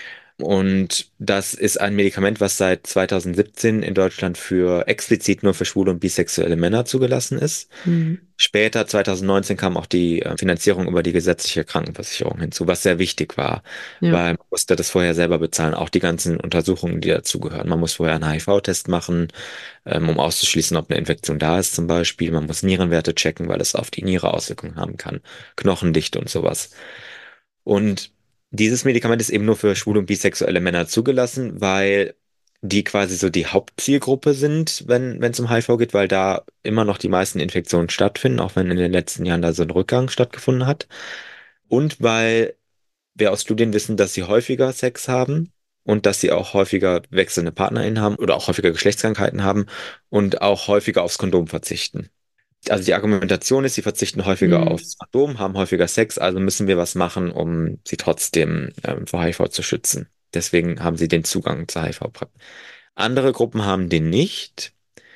Und das ist ein Medikament, was seit zweitausendsiebzehn in Deutschland für explizit nur für schwule und bisexuelle Männer zugelassen ist. Hm. Später, zweitausendneunzehn, kam auch die äh, Finanzierung über die gesetzliche Krankenversicherung hinzu, was sehr wichtig war, Ja. weil man musste das vorher selber bezahlen, auch die ganzen Untersuchungen, die dazugehören. Man muss vorher einen H I V-Test machen, ähm, um auszuschließen, ob eine Infektion da ist zum Beispiel. Man muss Nierenwerte checken, weil es auf die Niere Auswirkungen haben kann, Knochendichte und sowas. Und dieses Medikament ist eben nur für schwule und bisexuelle Männer zugelassen, weil die quasi so die Hauptzielgruppe sind, wenn wenn es um H I V geht, weil da immer noch die meisten Infektionen stattfinden, auch wenn in den letzten Jahren da so ein Rückgang stattgefunden hat. Und weil wir aus Studien wissen, dass sie häufiger Sex haben und dass sie auch häufiger wechselnde PartnerInnen haben oder auch häufiger Geschlechtskrankheiten haben und auch häufiger aufs Kondom verzichten. Also die Argumentation ist, sie verzichten häufiger Hm. aufs Kondom, haben häufiger Sex, also müssen wir was machen, um sie trotzdem ähm, vor H I V zu schützen. Deswegen haben sie den Zugang zur H I V-PrEP. Andere Gruppen haben den nicht,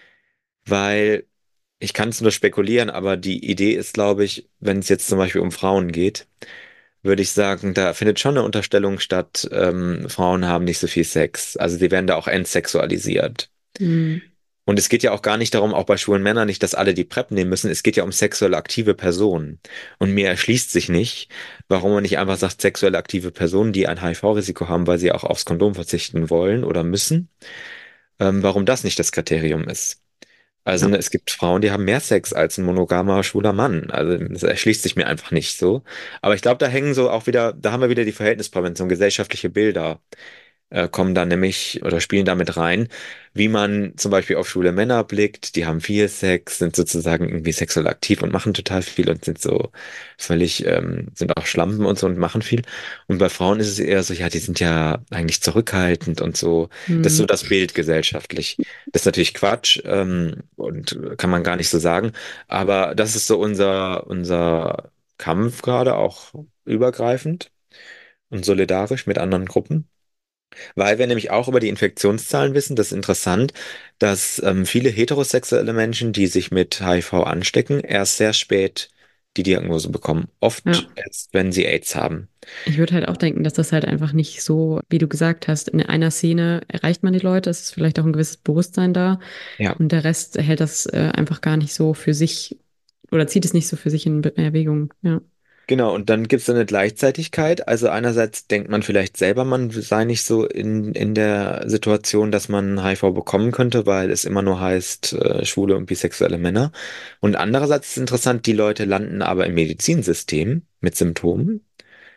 weil ich kann es nur spekulieren, aber die Idee ist, glaube ich, wenn es jetzt zum Beispiel um Frauen geht, würde ich sagen, da findet schon eine Unterstellung statt, ähm, Frauen haben nicht so viel Sex. Also die werden da auch entsexualisiert. Hm. Und es geht ja auch gar nicht darum, auch bei schwulen Männern nicht, dass alle die PrEP nehmen müssen. Es geht ja um sexuell aktive Personen. Und mir erschließt sich nicht, warum man nicht einfach sagt, sexuell aktive Personen, die ein H I V-Risiko haben, weil sie auch aufs Kondom verzichten wollen oder müssen, ähm, warum das nicht das Kriterium ist. Also Ja. ne, es gibt Frauen, die haben mehr Sex als ein monogamer schwuler Mann. Also das erschließt sich mir einfach nicht so. Aber ich glaube, da hängen so auch wieder, da haben wir wieder die Verhältnisprävention, gesellschaftliche Bilder äh, kommen da nämlich oder spielen damit rein, wie man zum Beispiel auf schwule Männer blickt, die haben viel Sex, sind sozusagen irgendwie sexuell aktiv und machen total viel und sind so völlig, ähm, sind auch Schlampen und so und machen viel. Und bei Frauen ist es eher so, ja, die sind ja eigentlich zurückhaltend und so. Das ist Hm. so das Bild gesellschaftlich. Das ist natürlich Quatsch, ähm, und kann man gar nicht so sagen. Aber das ist so unser, unser Kampf gerade auch übergreifend und solidarisch mit anderen Gruppen. Weil wir nämlich auch über die Infektionszahlen wissen, das ist interessant, dass ähm, viele heterosexuelle Menschen, die sich mit H I V anstecken, erst sehr spät die Diagnose bekommen. Ja. Oft erst, wenn sie AIDS haben. Ich würde halt auch denken, dass das halt einfach nicht so, wie du gesagt hast, in einer Szene erreicht man die Leute, es ist vielleicht auch ein gewisses Bewusstsein da Ja, und der Rest hält das äh, einfach gar nicht so für sich oder zieht es nicht so für sich in Be- Erwägung. Ja. genau. Und dann gibt es so eine Gleichzeitigkeit. Also einerseits denkt man vielleicht selber, man sei nicht so in, in der Situation, dass man H I V bekommen könnte, weil es immer nur heißt, äh, schwule und bisexuelle Männer. Und andererseits ist interessant, die Leute landen aber im Medizinsystem mit Symptomen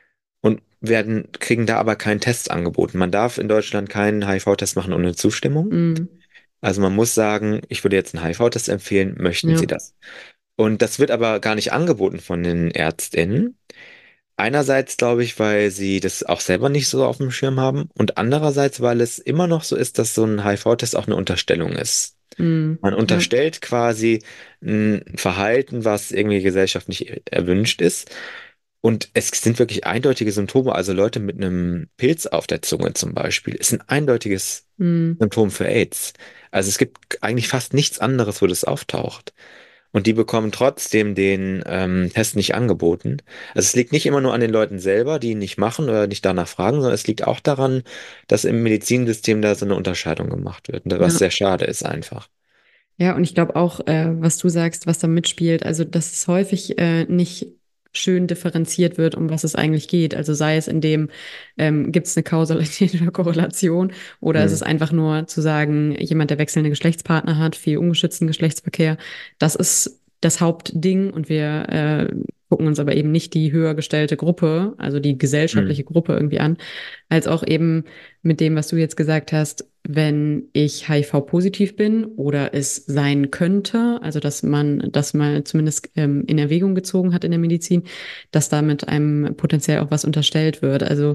und werden, kriegen da aber keinen Test angeboten. Man darf in Deutschland keinen H I V-Test machen ohne Zustimmung. Mm. Also man muss sagen, ich würde jetzt einen H I V-Test empfehlen, möchten Ja. Sie das? Und das wird aber gar nicht angeboten von den Ärztinnen. Einerseits glaube ich, weil sie das auch selber nicht so auf dem Schirm haben und andererseits, weil es immer noch so ist, dass so ein H I V-Test auch eine Unterstellung ist. Mhm. Man Ja. unterstellt quasi ein Verhalten, was irgendwie gesellschaftlich erwünscht ist. Und es sind wirklich eindeutige Symptome. Also Leute mit einem Pilz auf der Zunge zum Beispiel ist ein eindeutiges Mhm. Symptom für AIDS. Also es gibt eigentlich fast nichts anderes, wo das auftaucht. Und die bekommen trotzdem den ähm, Test nicht angeboten. Also es liegt nicht immer nur an den Leuten selber, die ihn nicht machen oder nicht danach fragen, sondern es liegt auch daran, dass im Medizinsystem da so eine Unterscheidung gemacht wird, was Ja. sehr schade ist einfach. Ja, und ich glaube auch, äh, was du sagst, was da mitspielt, also dass es häufig äh, nicht schön differenziert wird, um was es eigentlich geht. Also sei es in dem, ähm, gibt es eine Kausalität oder Korrelation, oder ist Hm. es einfach nur zu sagen, jemand, der wechselnde Geschlechtspartner hat, viel ungeschützten Geschlechtsverkehr, das ist das Hauptding, und wir äh, gucken uns aber eben nicht die höher gestellte Gruppe, also die Hm. gesellschaftliche Gruppe irgendwie an, als auch eben mit dem, was du jetzt gesagt hast, wenn ich H I V-positiv bin oder es sein könnte, also dass man das mal zumindest ähm, in Erwägung gezogen hat in der Medizin, dass damit einem potenziell auch was unterstellt wird. Also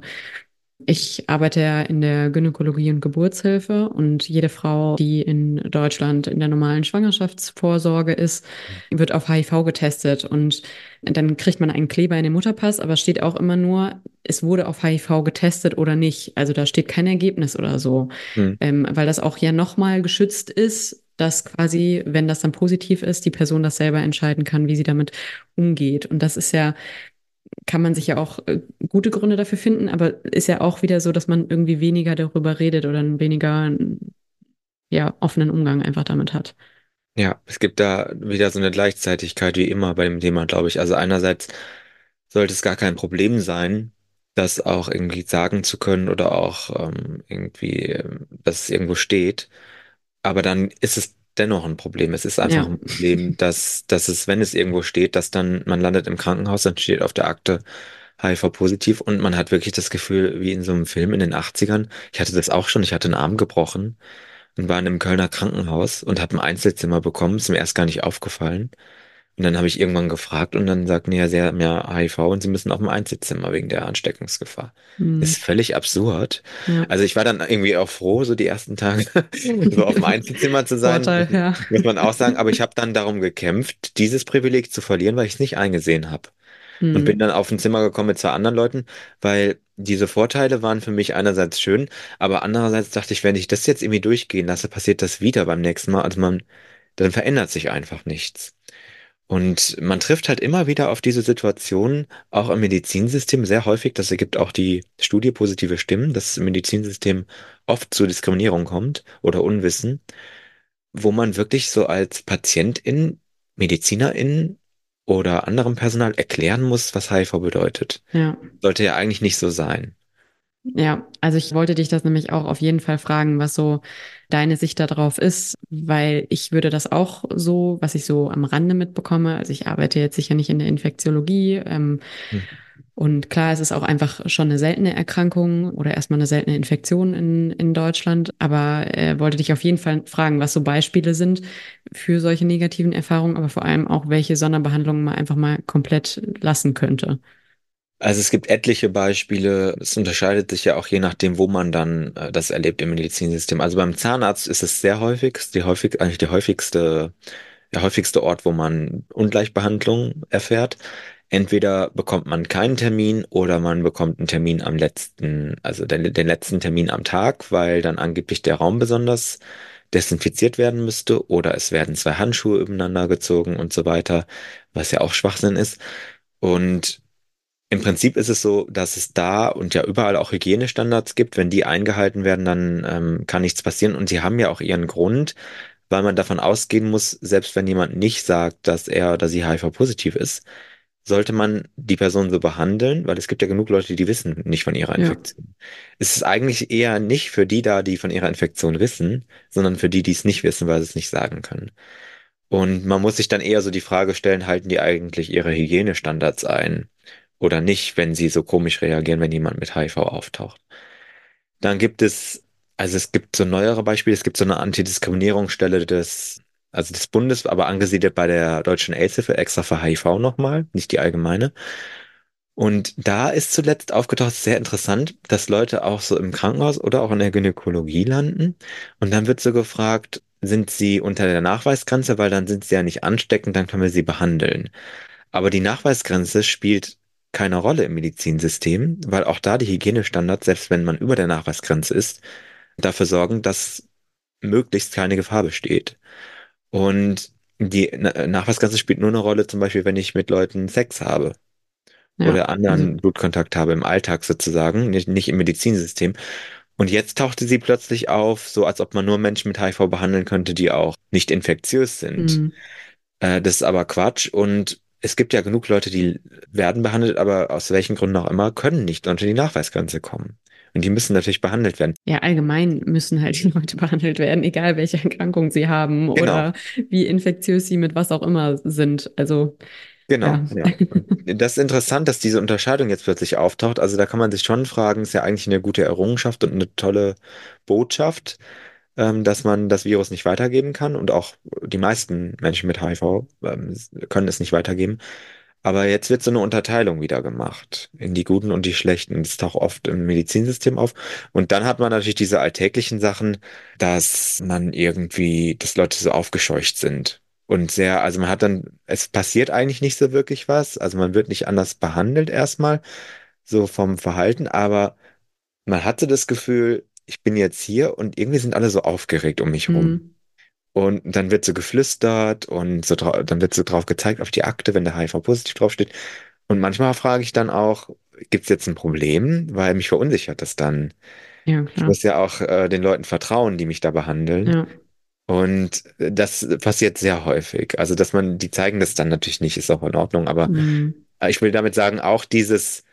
ich arbeite ja in der Gynäkologie und Geburtshilfe, und jede Frau, die in Deutschland in der normalen Schwangerschaftsvorsorge ist, wird auf H I V getestet, und dann kriegt man einen Kleber in den Mutterpass, aber steht auch immer nur, es wurde auf H I V getestet oder nicht. Also da steht kein Ergebnis oder so, Hm. ähm, weil das auch ja nochmal geschützt ist, dass quasi, wenn das dann positiv ist, die Person das selber entscheiden kann, wie sie damit umgeht. Und das ist ja, kann man sich ja auch äh, gute Gründe dafür finden, aber ist ja auch wieder so, dass man irgendwie weniger darüber redet oder einen weniger, ja, offenen Umgang einfach damit hat. Ja, es gibt da wieder so eine Gleichzeitigkeit wie immer bei dem Thema, glaube ich. Also einerseits sollte es gar kein Problem sein, das auch irgendwie sagen zu können oder auch ähm, irgendwie, ähm, dass es irgendwo steht. Aber dann ist es dennoch ein Problem. Es ist einfach Ja. ein Problem, dass, dass es, wenn es irgendwo steht, dass dann man landet im Krankenhaus, dann steht auf der Akte H I V-positiv und man hat wirklich das Gefühl, wie in so einem Film in den Achtzigern. Ich hatte das auch schon, ich hatte einen Arm gebrochen und war in einem Kölner Krankenhaus und habe ein Einzelzimmer bekommen, ist mir erst gar nicht aufgefallen. Und dann habe ich irgendwann gefragt und dann sagten die ja, sie haben ja H I V und sie müssen auf dem Einzelzimmer wegen der Ansteckungsgefahr. Hm. Ist völlig absurd. Ja. Also ich war dann irgendwie auch froh, so die ersten Tage so auf dem Einzelzimmer zu sein, Vorteil, ja. muss man auch sagen. Aber ich habe dann darum gekämpft, dieses Privileg zu verlieren, weil ich es nicht eingesehen habe. Und bin Hm. dann auf ein Zimmer gekommen mit zwei anderen Leuten, weil diese Vorteile waren für mich einerseits schön, aber andererseits dachte ich, wenn ich das jetzt irgendwie durchgehen lasse, passiert das wieder beim nächsten Mal. Also man, dann verändert sich einfach nichts. Und man trifft halt immer wieder auf diese Situation, auch im Medizinsystem sehr häufig. Das ergibt auch die Studie positive Stimmen, dass es im Medizinsystem oft zu Diskriminierung kommt oder Unwissen, wo man wirklich so als Patientin, Medizinerin oder anderem Personal erklären muss, was H I V bedeutet. Ja. Sollte ja eigentlich nicht so sein. Ja, also ich wollte dich das nämlich auch auf jeden Fall fragen, was so deine Sicht darauf ist, weil ich würde das auch so, was ich so am Rande mitbekomme, also ich arbeite jetzt sicher nicht in der Infektiologie, ähm, Hm. und klar, es ist auch einfach schon eine seltene Erkrankung oder erstmal eine seltene Infektion in, in Deutschland, aber äh, wollte dich auf jeden Fall fragen, was so Beispiele sind für solche negativen Erfahrungen, aber vor allem auch, welche Sonderbehandlungen man einfach mal komplett lassen könnte. Also es gibt etliche Beispiele. Es unterscheidet sich ja auch je nachdem, wo man dann äh, das erlebt im Medizinsystem. Also beim Zahnarzt ist es sehr häufig, ist die häufig, eigentlich die häufigste, der häufigste Ort, wo man Ungleichbehandlung erfährt. Entweder bekommt man keinen Termin oder man bekommt einen Termin am letzten, also den, den letzten Termin am Tag, weil dann angeblich der Raum besonders desinfiziert werden müsste oder es werden zwei Handschuhe übereinander gezogen und so weiter, was ja auch Schwachsinn ist. Und im Prinzip ist es so, dass es da und ja überall auch Hygienestandards gibt. Wenn die eingehalten werden, dann ähm, kann nichts passieren. Und sie haben ja auch ihren Grund, weil man davon ausgehen muss, selbst wenn jemand nicht sagt, dass er oder sie H I V-positiv ist, sollte man die Person so behandeln, weil es gibt ja genug Leute, die wissen nicht von ihrer Ja, Infektion. Es ist eigentlich eher nicht für die da, die von ihrer Infektion wissen, sondern für die, die es nicht wissen, weil sie es nicht sagen können. Und man muss sich dann eher so die Frage stellen, halten die eigentlich ihre Hygienestandards ein oder nicht, wenn sie so komisch reagieren, wenn jemand mit H I V auftaucht. Dann gibt es, also es gibt so neuere Beispiele, es gibt so eine Antidiskriminierungsstelle des also des Bundes, aber angesiedelt bei der Deutschen AIDS-Hilfe extra für H I V nochmal, nicht die allgemeine. Und da ist zuletzt aufgetaucht, sehr interessant, dass Leute auch so im Krankenhaus oder auch in der Gynäkologie landen. Und dann wird so gefragt, sind sie unter der Nachweisgrenze, weil dann sind sie ja nicht ansteckend, dann können wir sie behandeln. Aber die Nachweisgrenze spielt keine Rolle im Medizinsystem, weil auch da die Hygienestandards, selbst wenn man über der Nachweisgrenze ist, dafür sorgen, dass möglichst keine Gefahr besteht. Und die Na- Nachweisgrenze spielt nur eine Rolle, zum Beispiel, wenn ich mit Leuten Sex habe Ja, oder also, anderen Blutkontakt habe im Alltag sozusagen, nicht, nicht im Medizinsystem. Und jetzt tauchte sie plötzlich auf, so als ob man nur Menschen mit H I V behandeln könnte, die auch nicht infektiös sind. hm, Äh, das ist aber Quatsch und es gibt ja genug Leute, die werden behandelt, aber aus welchen Gründen auch immer, können nicht unter die Nachweisgrenze kommen. Und die müssen natürlich behandelt werden. ja, allgemein müssen halt die Leute behandelt werden, egal welche Erkrankung sie haben Genau. oder wie infektiös sie mit was auch immer sind. Also, Genau, ja. ja. Und das ist interessant, dass diese Unterscheidung jetzt plötzlich auftaucht. Also da kann man sich schon fragen, ist ja eigentlich eine gute Errungenschaft und eine tolle Botschaft, ähm, dass man das Virus nicht weitergeben kann. Und auch die meisten Menschen mit H I V ähm, können es nicht weitergeben. Aber jetzt wird so eine Unterteilung wieder gemacht in die Guten und die Schlechten. Das taucht oft im Medizinsystem auf. Und dann hat man natürlich diese alltäglichen Sachen, dass man irgendwie, dass Leute so aufgescheucht sind. Und sehr, also man hat dann, es passiert eigentlich nicht so wirklich was. Also man wird nicht anders behandelt erstmal, so vom Verhalten, aber man hatte das Gefühl, ich bin jetzt hier und irgendwie sind alle so aufgeregt um mich rum. Hm, Und dann wird so geflüstert und so dra- dann wird so drauf gezeigt auf die Akte, wenn der H I V-positiv draufsteht. Und manchmal frage ich dann auch, gibt es jetzt ein Problem? Weil mich verunsichert das dann. ja, Ich klar. muss ja auch äh, den Leuten vertrauen, die mich da behandeln. Ja. Und das passiert sehr häufig. Also, dass man, die zeigen das dann natürlich nicht, ist auch in Ordnung, aber Hm, äh, ich will damit sagen, auch dieses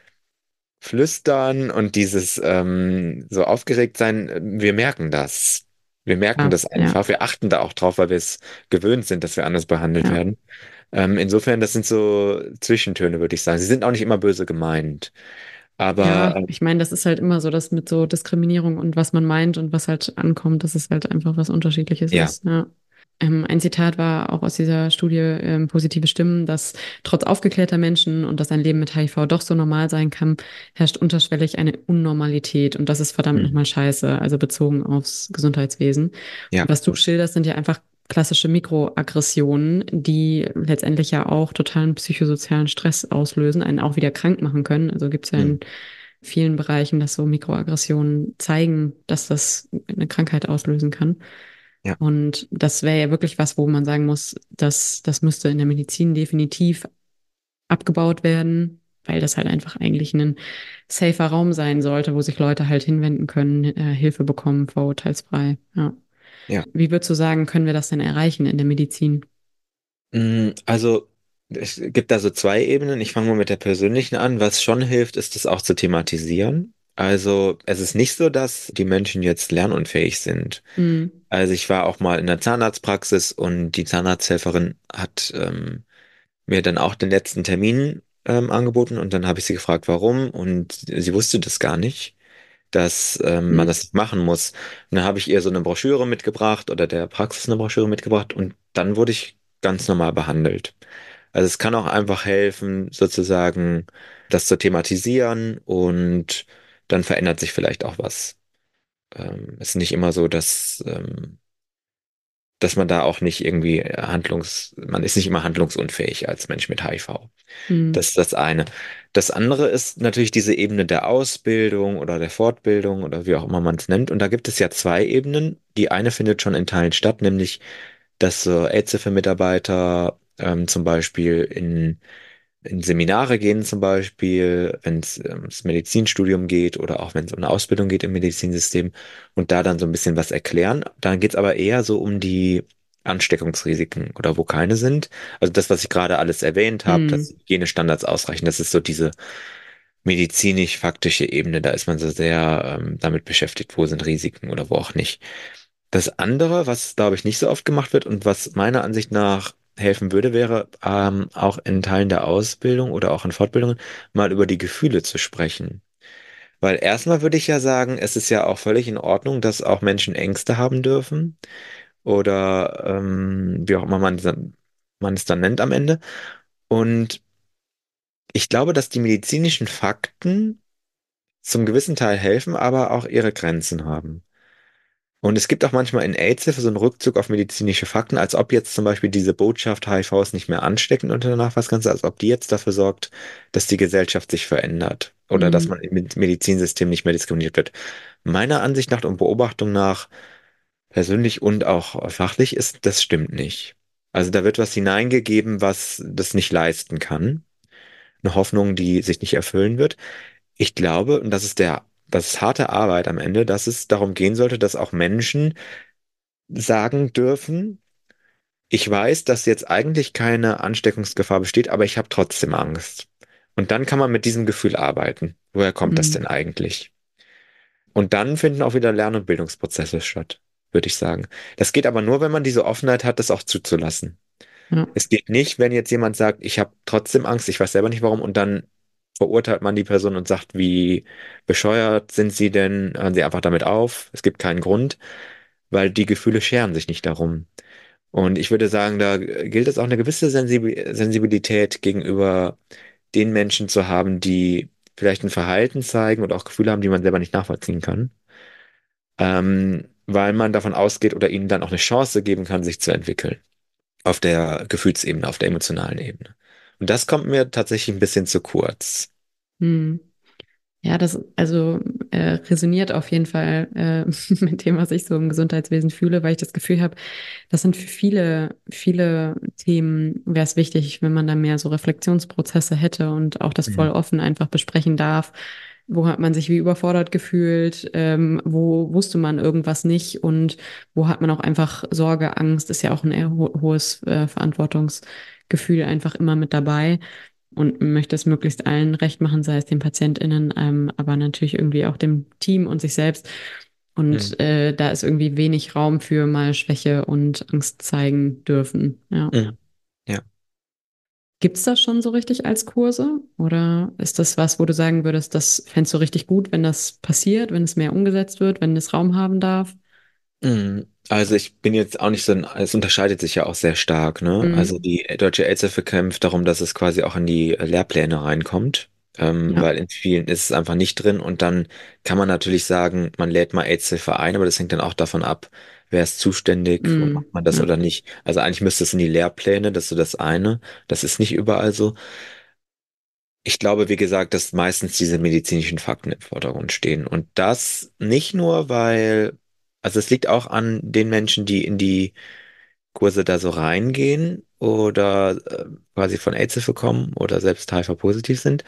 Flüstern und dieses ähm, so aufgeregt sein, äh, wir merken das. Wir merken klar, das ja, einfach. Wir achten da auch drauf, weil wir es gewöhnt sind, dass wir anders behandelt ja. werden. Ähm, insofern, das sind so Zwischentöne, würde ich sagen. Sie sind auch nicht immer böse gemeint. Aber Ja, äh, ich meine, das ist halt immer so, dass mit so Diskriminierung und was man meint und was halt ankommt, dass es halt einfach was Unterschiedliches ja, ist. Ja. Ähm, ein Zitat war auch aus dieser Studie, ähm, positive Stimmen, dass trotz aufgeklärter Menschen und dass ein Leben mit H I V doch so normal sein kann, herrscht unterschwellig eine Unnormalität und das ist verdammt hm, nochmal scheiße, also bezogen aufs Gesundheitswesen. ja, Und was du schilderst, sind ja einfach klassische Mikroaggressionen, die letztendlich ja auch totalen psychosozialen Stress auslösen, einen auch wieder krank machen können. Also gibt es ja hm, in vielen Bereichen, dass so Mikroaggressionen zeigen, dass das eine Krankheit auslösen kann. ja, Und das wäre ja wirklich was, wo man sagen muss, dass das müsste in der Medizin definitiv abgebaut werden, weil das halt einfach eigentlich ein safer Raum sein sollte, wo sich Leute halt hinwenden können, äh, Hilfe bekommen, vorurteilsfrei. Ja. ja. Wie würdest du sagen, können wir das denn erreichen in der Medizin? Mm, Also, es gibt da so zwei Ebenen. Ich fange mal mit der persönlichen an. Was schon hilft, ist es auch zu thematisieren. Also, es ist nicht so, dass die Menschen jetzt lernunfähig sind. Hm. Also, ich war auch mal in der Zahnarztpraxis und die Zahnarzthelferin hat ähm, mir dann auch den letzten Termin ähm, angeboten und dann habe ich sie gefragt, warum und sie wusste das gar nicht, dass ähm, man Hm. das machen muss. Und dann habe ich ihr so eine Broschüre mitgebracht oder der Praxis eine Broschüre mitgebracht und dann wurde ich ganz normal behandelt. Also es kann auch einfach helfen, sozusagen das zu thematisieren und dann verändert sich vielleicht auch was. Ähm, es ist nicht immer so, dass, ähm, dass man da auch nicht irgendwie handlungs, man ist nicht immer handlungsunfähig als Mensch mit H I V. Hm. Das ist das eine. Das andere ist natürlich diese Ebene der Ausbildung oder der Fortbildung oder wie auch immer man es nennt. Und da gibt es ja zwei Ebenen. Die eine findet schon in Teilen statt, nämlich dass so Aidshilfe-Mitarbeiter ähm, zum Beispiel in, in Seminare gehen, zum Beispiel, wenn es ähm, ums Medizinstudium geht oder auch wenn es um eine Ausbildung geht im Medizinsystem und da dann so ein bisschen was erklären. Dann geht es aber eher so um die Ansteckungsrisiken oder wo keine sind. Also das, was ich gerade alles erwähnt habe, dass Hm. Hygienestandards ausreichen, das ist so diese medizinisch-faktische Ebene. Da ist man so sehr ähm, damit beschäftigt, wo sind Risiken oder wo auch nicht. Das andere, was glaube ich nicht so oft gemacht wird und was meiner Ansicht nach helfen würde, wäre ähm, auch in Teilen der Ausbildung oder auch in Fortbildungen mal über die Gefühle zu sprechen. Weil erstmal würde ich ja sagen, es ist ja auch völlig in Ordnung, dass auch Menschen Ängste haben dürfen. oder ähm, wie auch immer man, man es dann nennt am Ende. Und ich glaube, dass die medizinischen Fakten zum gewissen Teil helfen, aber auch ihre Grenzen haben. Und es gibt auch manchmal in AIDS-Hilfe so einen Rückzug auf medizinische Fakten, als ob jetzt zum Beispiel diese Botschaft, H I V ist nicht mehr ansteckend unter der Nachweisgrenze, als ob die jetzt dafür sorgt, dass die Gesellschaft sich verändert oder dass Mhm. man im Medizinsystem nicht mehr diskriminiert wird. Meiner Ansicht nach und Beobachtung nach, persönlich und auch fachlich, ist, das stimmt nicht. Also da wird was hineingegeben, was das nicht leisten kann. Eine Hoffnung, die sich nicht erfüllen wird. Ich glaube, und das ist der, das ist harte Arbeit am Ende, dass es darum gehen sollte, dass auch Menschen sagen dürfen, ich weiß, dass jetzt eigentlich keine Ansteckungsgefahr besteht, aber ich habe trotzdem Angst. Und dann kann man mit diesem Gefühl arbeiten. Woher kommt das Mhm. denn eigentlich? Und dann finden auch wieder Lern- und Bildungsprozesse statt, würde ich sagen. Das geht aber nur, wenn man diese Offenheit hat, das auch zuzulassen. Ja. Es geht nicht, wenn jetzt jemand sagt, ich habe trotzdem Angst, ich weiß selber nicht warum, und dann verurteilt man die Person und sagt, wie bescheuert sind sie denn? Hören sie einfach damit auf. Es gibt keinen Grund, weil die Gefühle scheren sich nicht darum. Und ich würde sagen, da gilt es auch eine gewisse Sensibil Sensibilität gegenüber den Menschen zu haben, die vielleicht ein Verhalten zeigen und auch Gefühle haben, die man selber nicht nachvollziehen kann, ähm, weil man davon ausgeht oder ihnen dann auch eine Chance geben kann, sich zu entwickeln. Auf der Gefühlsebene, auf der emotionalen Ebene. Und das kommt mir tatsächlich ein bisschen zu kurz. Mhm. Ja, das also äh, resoniert auf jeden Fall äh, mit dem, was ich so im Gesundheitswesen fühle, weil ich das Gefühl habe, das sind für viele, viele Themen, wäre es wichtig, wenn man da mehr so Reflexionsprozesse hätte und auch das voll Mhm. offen einfach besprechen darf. Wo hat man sich wie überfordert gefühlt? Ähm, wo wusste man irgendwas nicht? Und wo hat man auch einfach Sorge, Angst? Ist ja auch ein eher ho hohes äh, Verantwortungsgefühl einfach immer mit dabei und möchte es möglichst allen recht machen, sei es den PatientInnen, ähm, aber natürlich irgendwie auch dem Team und sich selbst. Mhm. Und äh, da ist irgendwie wenig Raum für mal Schwäche und Angst zeigen dürfen. Ja. Mhm. Ja. Gibt's das schon so richtig als Kurse? Oder ist das was, wo du sagen würdest, das fändest du richtig gut, wenn das passiert, wenn es mehr umgesetzt wird, wenn es Raum haben darf? Mhm. Also ich bin jetzt auch nicht so ein, es unterscheidet sich ja auch sehr stark, ne? Also Mhm. die Deutsche AIDS-Hilfe kämpft darum, dass es quasi auch in die Lehrpläne reinkommt, ähm, Ja. weil in vielen ist es einfach nicht drin und dann kann man natürlich sagen, man lädt mal AIDS-Hilfe ein, aber das hängt dann auch davon ab, wer ist zuständig und Mhm. macht man das Ja. oder nicht. Also eigentlich müsste es in die Lehrpläne, das ist so das eine, das ist nicht überall so. Ich glaube, wie gesagt, dass meistens diese medizinischen Fakten im Vordergrund stehen. Und das nicht nur, weil, also es liegt auch an den Menschen, die in die Kurse da so reingehen oder äh, quasi von AIDS kommen oder selbst H I V-positiv sind,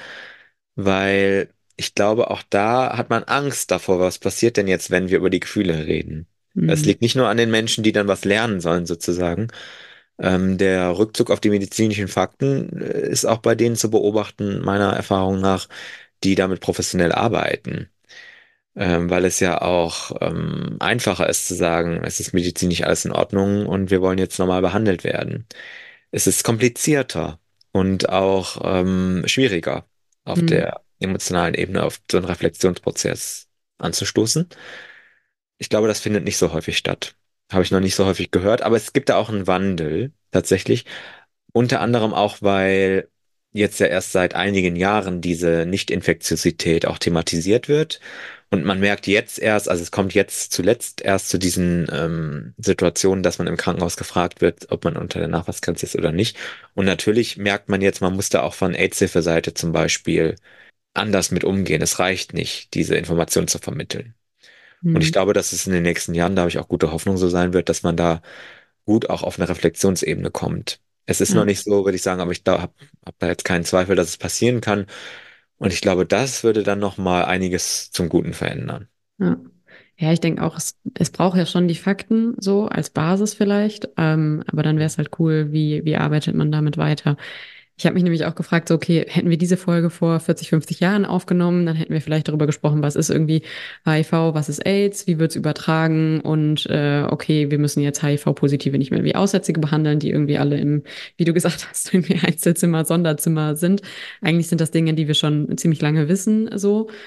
weil ich glaube, auch da hat man Angst davor, was passiert denn jetzt, wenn wir über die Gefühle reden. Es Mhm. liegt nicht nur an den Menschen, die dann was lernen sollen, sozusagen. Ähm, der Rückzug auf die medizinischen Fakten äh, ist auch bei denen zu beobachten, meiner Erfahrung nach, die damit professionell arbeiten. Ähm, weil es ja auch ähm, einfacher ist zu sagen, es ist medizinisch alles in Ordnung und wir wollen jetzt normal behandelt werden. Es ist komplizierter und auch ähm, schwieriger auf Mhm. der emotionalen Ebene auf so einen Reflexionsprozess anzustoßen. Ich glaube, das findet nicht so häufig statt. Habe ich noch nicht so häufig gehört, aber es gibt da auch einen Wandel tatsächlich. Unter anderem auch, weil jetzt ja erst seit einigen Jahren diese Nicht-Infektiosität auch thematisiert wird. Und man merkt jetzt erst, also es kommt jetzt zuletzt erst zu diesen ähm, Situationen, dass man im Krankenhaus gefragt wird, ob man unter der Nachweisgrenze ist oder nicht. Und natürlich merkt man jetzt, man muss da auch von AIDS-Hilfe-Seite zum Beispiel anders mit umgehen. Es reicht nicht, diese Information zu vermitteln. Und ich Mhm. glaube, dass es in den nächsten Jahren, da habe ich auch gute Hoffnung so sein wird, dass man da gut auch auf eine Reflexionsebene kommt. Es ist noch Ja. nicht so, würde ich sagen, aber ich habe hab hab da jetzt keinen Zweifel, dass es passieren kann. Und ich glaube, das würde dann noch mal einiges zum Guten verändern. Ja. Ja, ich denke auch, es, es braucht ja schon die Fakten so als Basis vielleicht, ähm, aber dann wäre es halt cool, wie, wie arbeitet man damit weiter. Ich habe mich nämlich auch gefragt, so, okay, hätten wir diese Folge vor vierzig, fünfzig Jahren aufgenommen, dann hätten wir vielleicht darüber gesprochen, was ist irgendwie H I V, was ist AIDS, wie wird es übertragen und äh, okay, wir müssen jetzt H I V-Positive nicht mehr wie Aussätzige behandeln, die irgendwie alle im, wie du gesagt hast, irgendwie Einzelzimmer, Sonderzimmer sind. Eigentlich sind das Dinge, die wir schon ziemlich lange wissen, so.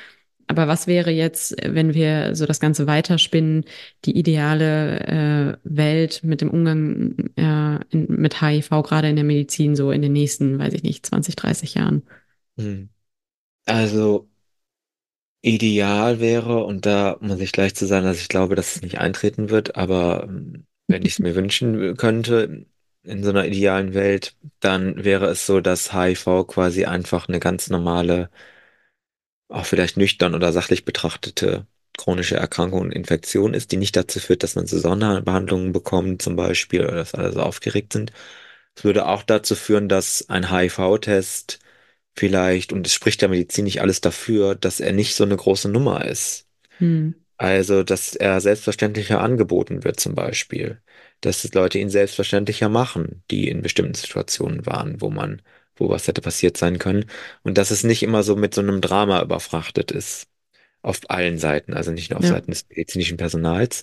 aber was wäre jetzt, wenn wir so das Ganze weiterspinnen, die ideale äh, Welt mit dem Umgang äh, in, mit H I V, gerade in der Medizin, so in den nächsten, weiß ich nicht, zwanzig, dreißig Jahren? Hm. Also ideal wäre, und da muss ich gleich zu sagen, dass ich glaube, dass es nicht eintreten wird, aber ähm, wenn ich es mir wünschen könnte, in so einer idealen Welt, dann wäre es so, dass H I V quasi einfach eine ganz normale, auch vielleicht nüchtern oder sachlich betrachtete chronische Erkrankung und Infektion ist, die nicht dazu führt, dass man so Sonderbehandlungen bekommt, zum Beispiel, oder dass alle so aufgeregt sind. Es würde auch dazu führen, dass ein H I V-Test vielleicht, und es spricht der Medizin nicht alles dafür, dass er nicht so eine große Nummer ist. Hm. Also, dass er selbstverständlicher angeboten wird, zum Beispiel. Dass die Leute ihn selbstverständlicher machen, die in bestimmten Situationen waren, wo man, wo was hätte passiert sein können. Und dass es nicht immer so mit so einem Drama überfrachtet ist. Auf allen Seiten, also nicht nur auf Ja. Seiten des medizinischen Personals.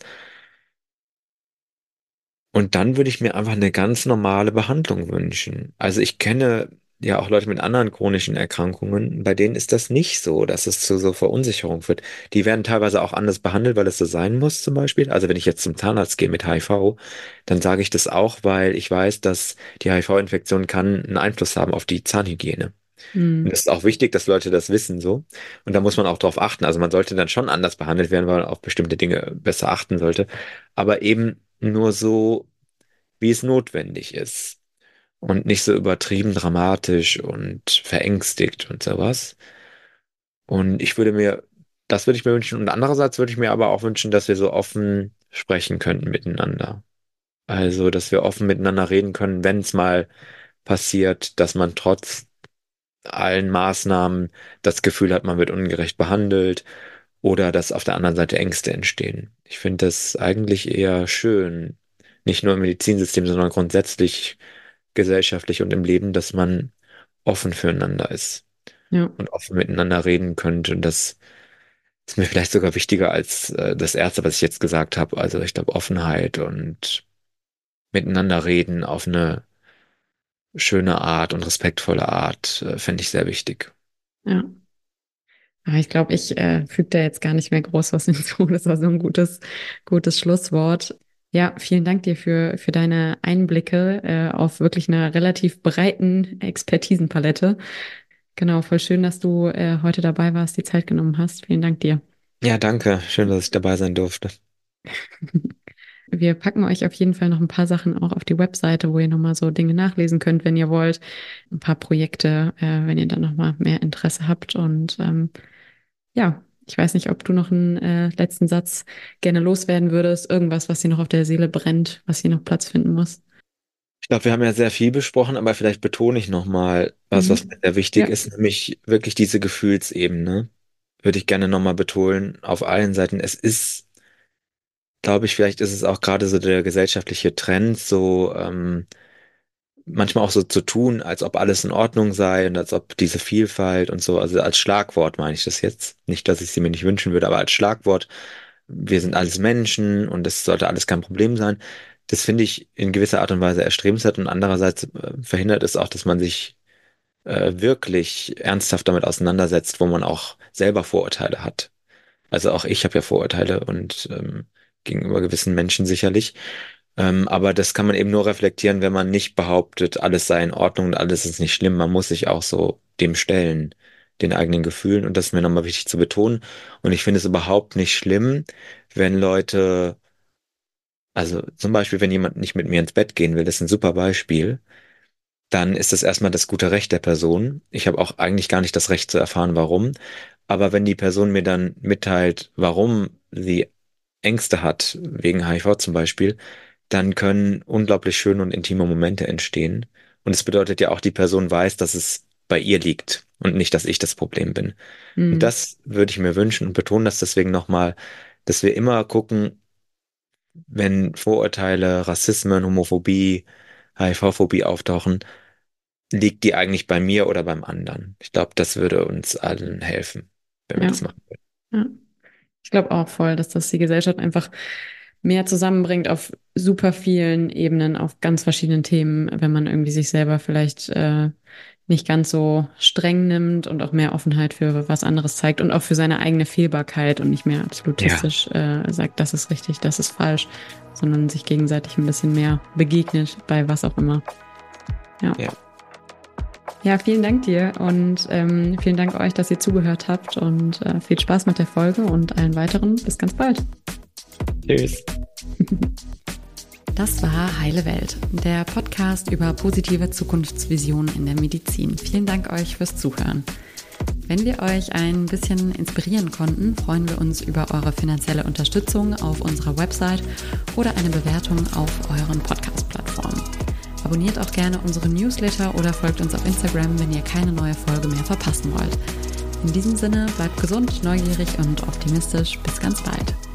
Und dann würde ich mir einfach eine ganz normale Behandlung wünschen. Also ich kenne ja auch Leute mit anderen chronischen Erkrankungen, bei denen ist das nicht so, dass es zu so Verunsicherung führt. Die werden teilweise auch anders behandelt, weil es so sein muss, zum Beispiel. Also wenn ich jetzt zum Zahnarzt gehe mit H I V, dann sage ich das auch, weil ich weiß, dass die H I V-Infektion kann einen Einfluss haben auf die Zahnhygiene. Hm. Und es ist auch wichtig, dass Leute das wissen so. Und da muss man auch drauf achten. Also man sollte dann schon anders behandelt werden, weil man auf bestimmte Dinge besser achten sollte. Aber eben nur so, wie es notwendig ist. Und nicht so übertrieben dramatisch und verängstigt und sowas. Und ich würde mir, das würde ich mir wünschen. Und andererseits würde ich mir aber auch wünschen, dass wir so offen sprechen könnten miteinander. Also, dass wir offen miteinander reden können, wenn es mal passiert, dass man trotz allen Maßnahmen das Gefühl hat, man wird ungerecht behandelt oder dass auf der anderen Seite Ängste entstehen. Ich finde das eigentlich eher schön, nicht nur im Medizinsystem, sondern grundsätzlich gesellschaftlich und im Leben, dass man offen füreinander ist Ja. und offen miteinander reden könnte. Und das ist mir vielleicht sogar wichtiger als äh, das Erste, was ich jetzt gesagt habe. Also ich glaube, Offenheit und miteinander reden auf eine schöne Art und respektvolle Art, äh, fände ich sehr wichtig. Ja. Aber ich glaube, ich äh, füge da jetzt gar nicht mehr groß was hinzu. Das war so ein gutes, gutes Schlusswort. Ja, vielen Dank dir für, für deine Einblicke äh, auf wirklich einer relativ breiten Expertisenpalette. Genau, voll schön, dass du äh, heute dabei warst, die Zeit genommen hast. Vielen Dank dir. Ja, danke. Schön, dass ich dabei sein durfte. Wir packen euch auf jeden Fall noch ein paar Sachen auch auf die Webseite, wo ihr nochmal so Dinge nachlesen könnt, wenn ihr wollt. Ein paar Projekte, äh, wenn ihr da nochmal mehr Interesse habt. Und ähm, ja, ich weiß nicht, ob du noch einen äh, letzten Satz gerne loswerden würdest. Irgendwas, was dir noch auf der Seele brennt, was hier noch Platz finden muss. Ich glaube, wir haben ja sehr viel besprochen, aber vielleicht betone ich nochmal was, was mir Mhm. sehr wichtig Ja. ist, nämlich wirklich diese Gefühlsebene. Würde ich gerne nochmal betonen, auf allen Seiten. Es ist, glaube ich, vielleicht ist es auch gerade so der gesellschaftliche Trend, so ähm, manchmal auch so zu tun, als ob alles in Ordnung sei und als ob diese Vielfalt und so, also als Schlagwort meine ich das jetzt. Nicht, dass ich sie mir nicht wünschen würde, aber als Schlagwort, wir sind alles Menschen und es sollte alles kein Problem sein. Das finde ich in gewisser Art und Weise erstrebenswert und andererseits äh, verhindert es auch, dass man sich äh, wirklich ernsthaft damit auseinandersetzt, wo man auch selber Vorurteile hat. Also auch ich habe ja Vorurteile und ähm, gegenüber gewissen Menschen sicherlich. Ähm, aber das kann man eben nur reflektieren, wenn man nicht behauptet, alles sei in Ordnung und alles ist nicht schlimm. Man muss sich auch so dem stellen, den eigenen Gefühlen. Und das ist mir nochmal wichtig zu betonen. Und ich finde es überhaupt nicht schlimm, wenn Leute, also zum Beispiel, wenn jemand nicht mit mir ins Bett gehen will, das ist ein super Beispiel, dann ist das erstmal das gute Recht der Person. Ich habe auch eigentlich gar nicht das Recht zu erfahren, warum. Aber wenn die Person mir dann mitteilt, warum sie Ängste hat, wegen H I V zum Beispiel, dann können unglaublich schöne und intime Momente entstehen. Und es bedeutet ja auch, die Person weiß, dass es bei ihr liegt und nicht, dass ich das Problem bin. Und Mhm. das würde ich mir wünschen und betone das deswegen nochmal, dass wir immer gucken, wenn Vorurteile, Rassismen, Homophobie, H I V-Phobie auftauchen, liegt die eigentlich bei mir oder beim anderen? Ich glaube, das würde uns allen helfen, wenn wir Ja, das machen würden. ja. Ich glaube auch voll, dass das die Gesellschaft einfach mehr zusammenbringt auf super vielen Ebenen, auf ganz verschiedenen Themen, wenn man irgendwie sich selber vielleicht äh, nicht ganz so streng nimmt und auch mehr Offenheit für was anderes zeigt und auch für seine eigene Fehlbarkeit und nicht mehr absolutistisch ja. äh, sagt, das ist richtig, das ist falsch, sondern sich gegenseitig ein bisschen mehr begegnet bei was auch immer. Ja. Ja, ja vielen Dank dir und ähm, vielen Dank euch, dass ihr zugehört habt und äh, viel Spaß mit der Folge und allen weiteren. Bis ganz bald. Tschüss. Das war Heile Welt, der Podcast über positive Zukunftsvisionen in der Medizin. Vielen Dank euch fürs Zuhören. Wenn wir euch ein bisschen inspirieren konnten, freuen wir uns über eure finanzielle Unterstützung auf unserer Website oder eine Bewertung auf euren Podcast-Plattformen. Abonniert auch gerne unsere Newsletter oder folgt uns auf Instagram, wenn ihr keine neue Folge mehr verpassen wollt. In diesem Sinne, bleibt gesund, neugierig und optimistisch. Bis ganz bald.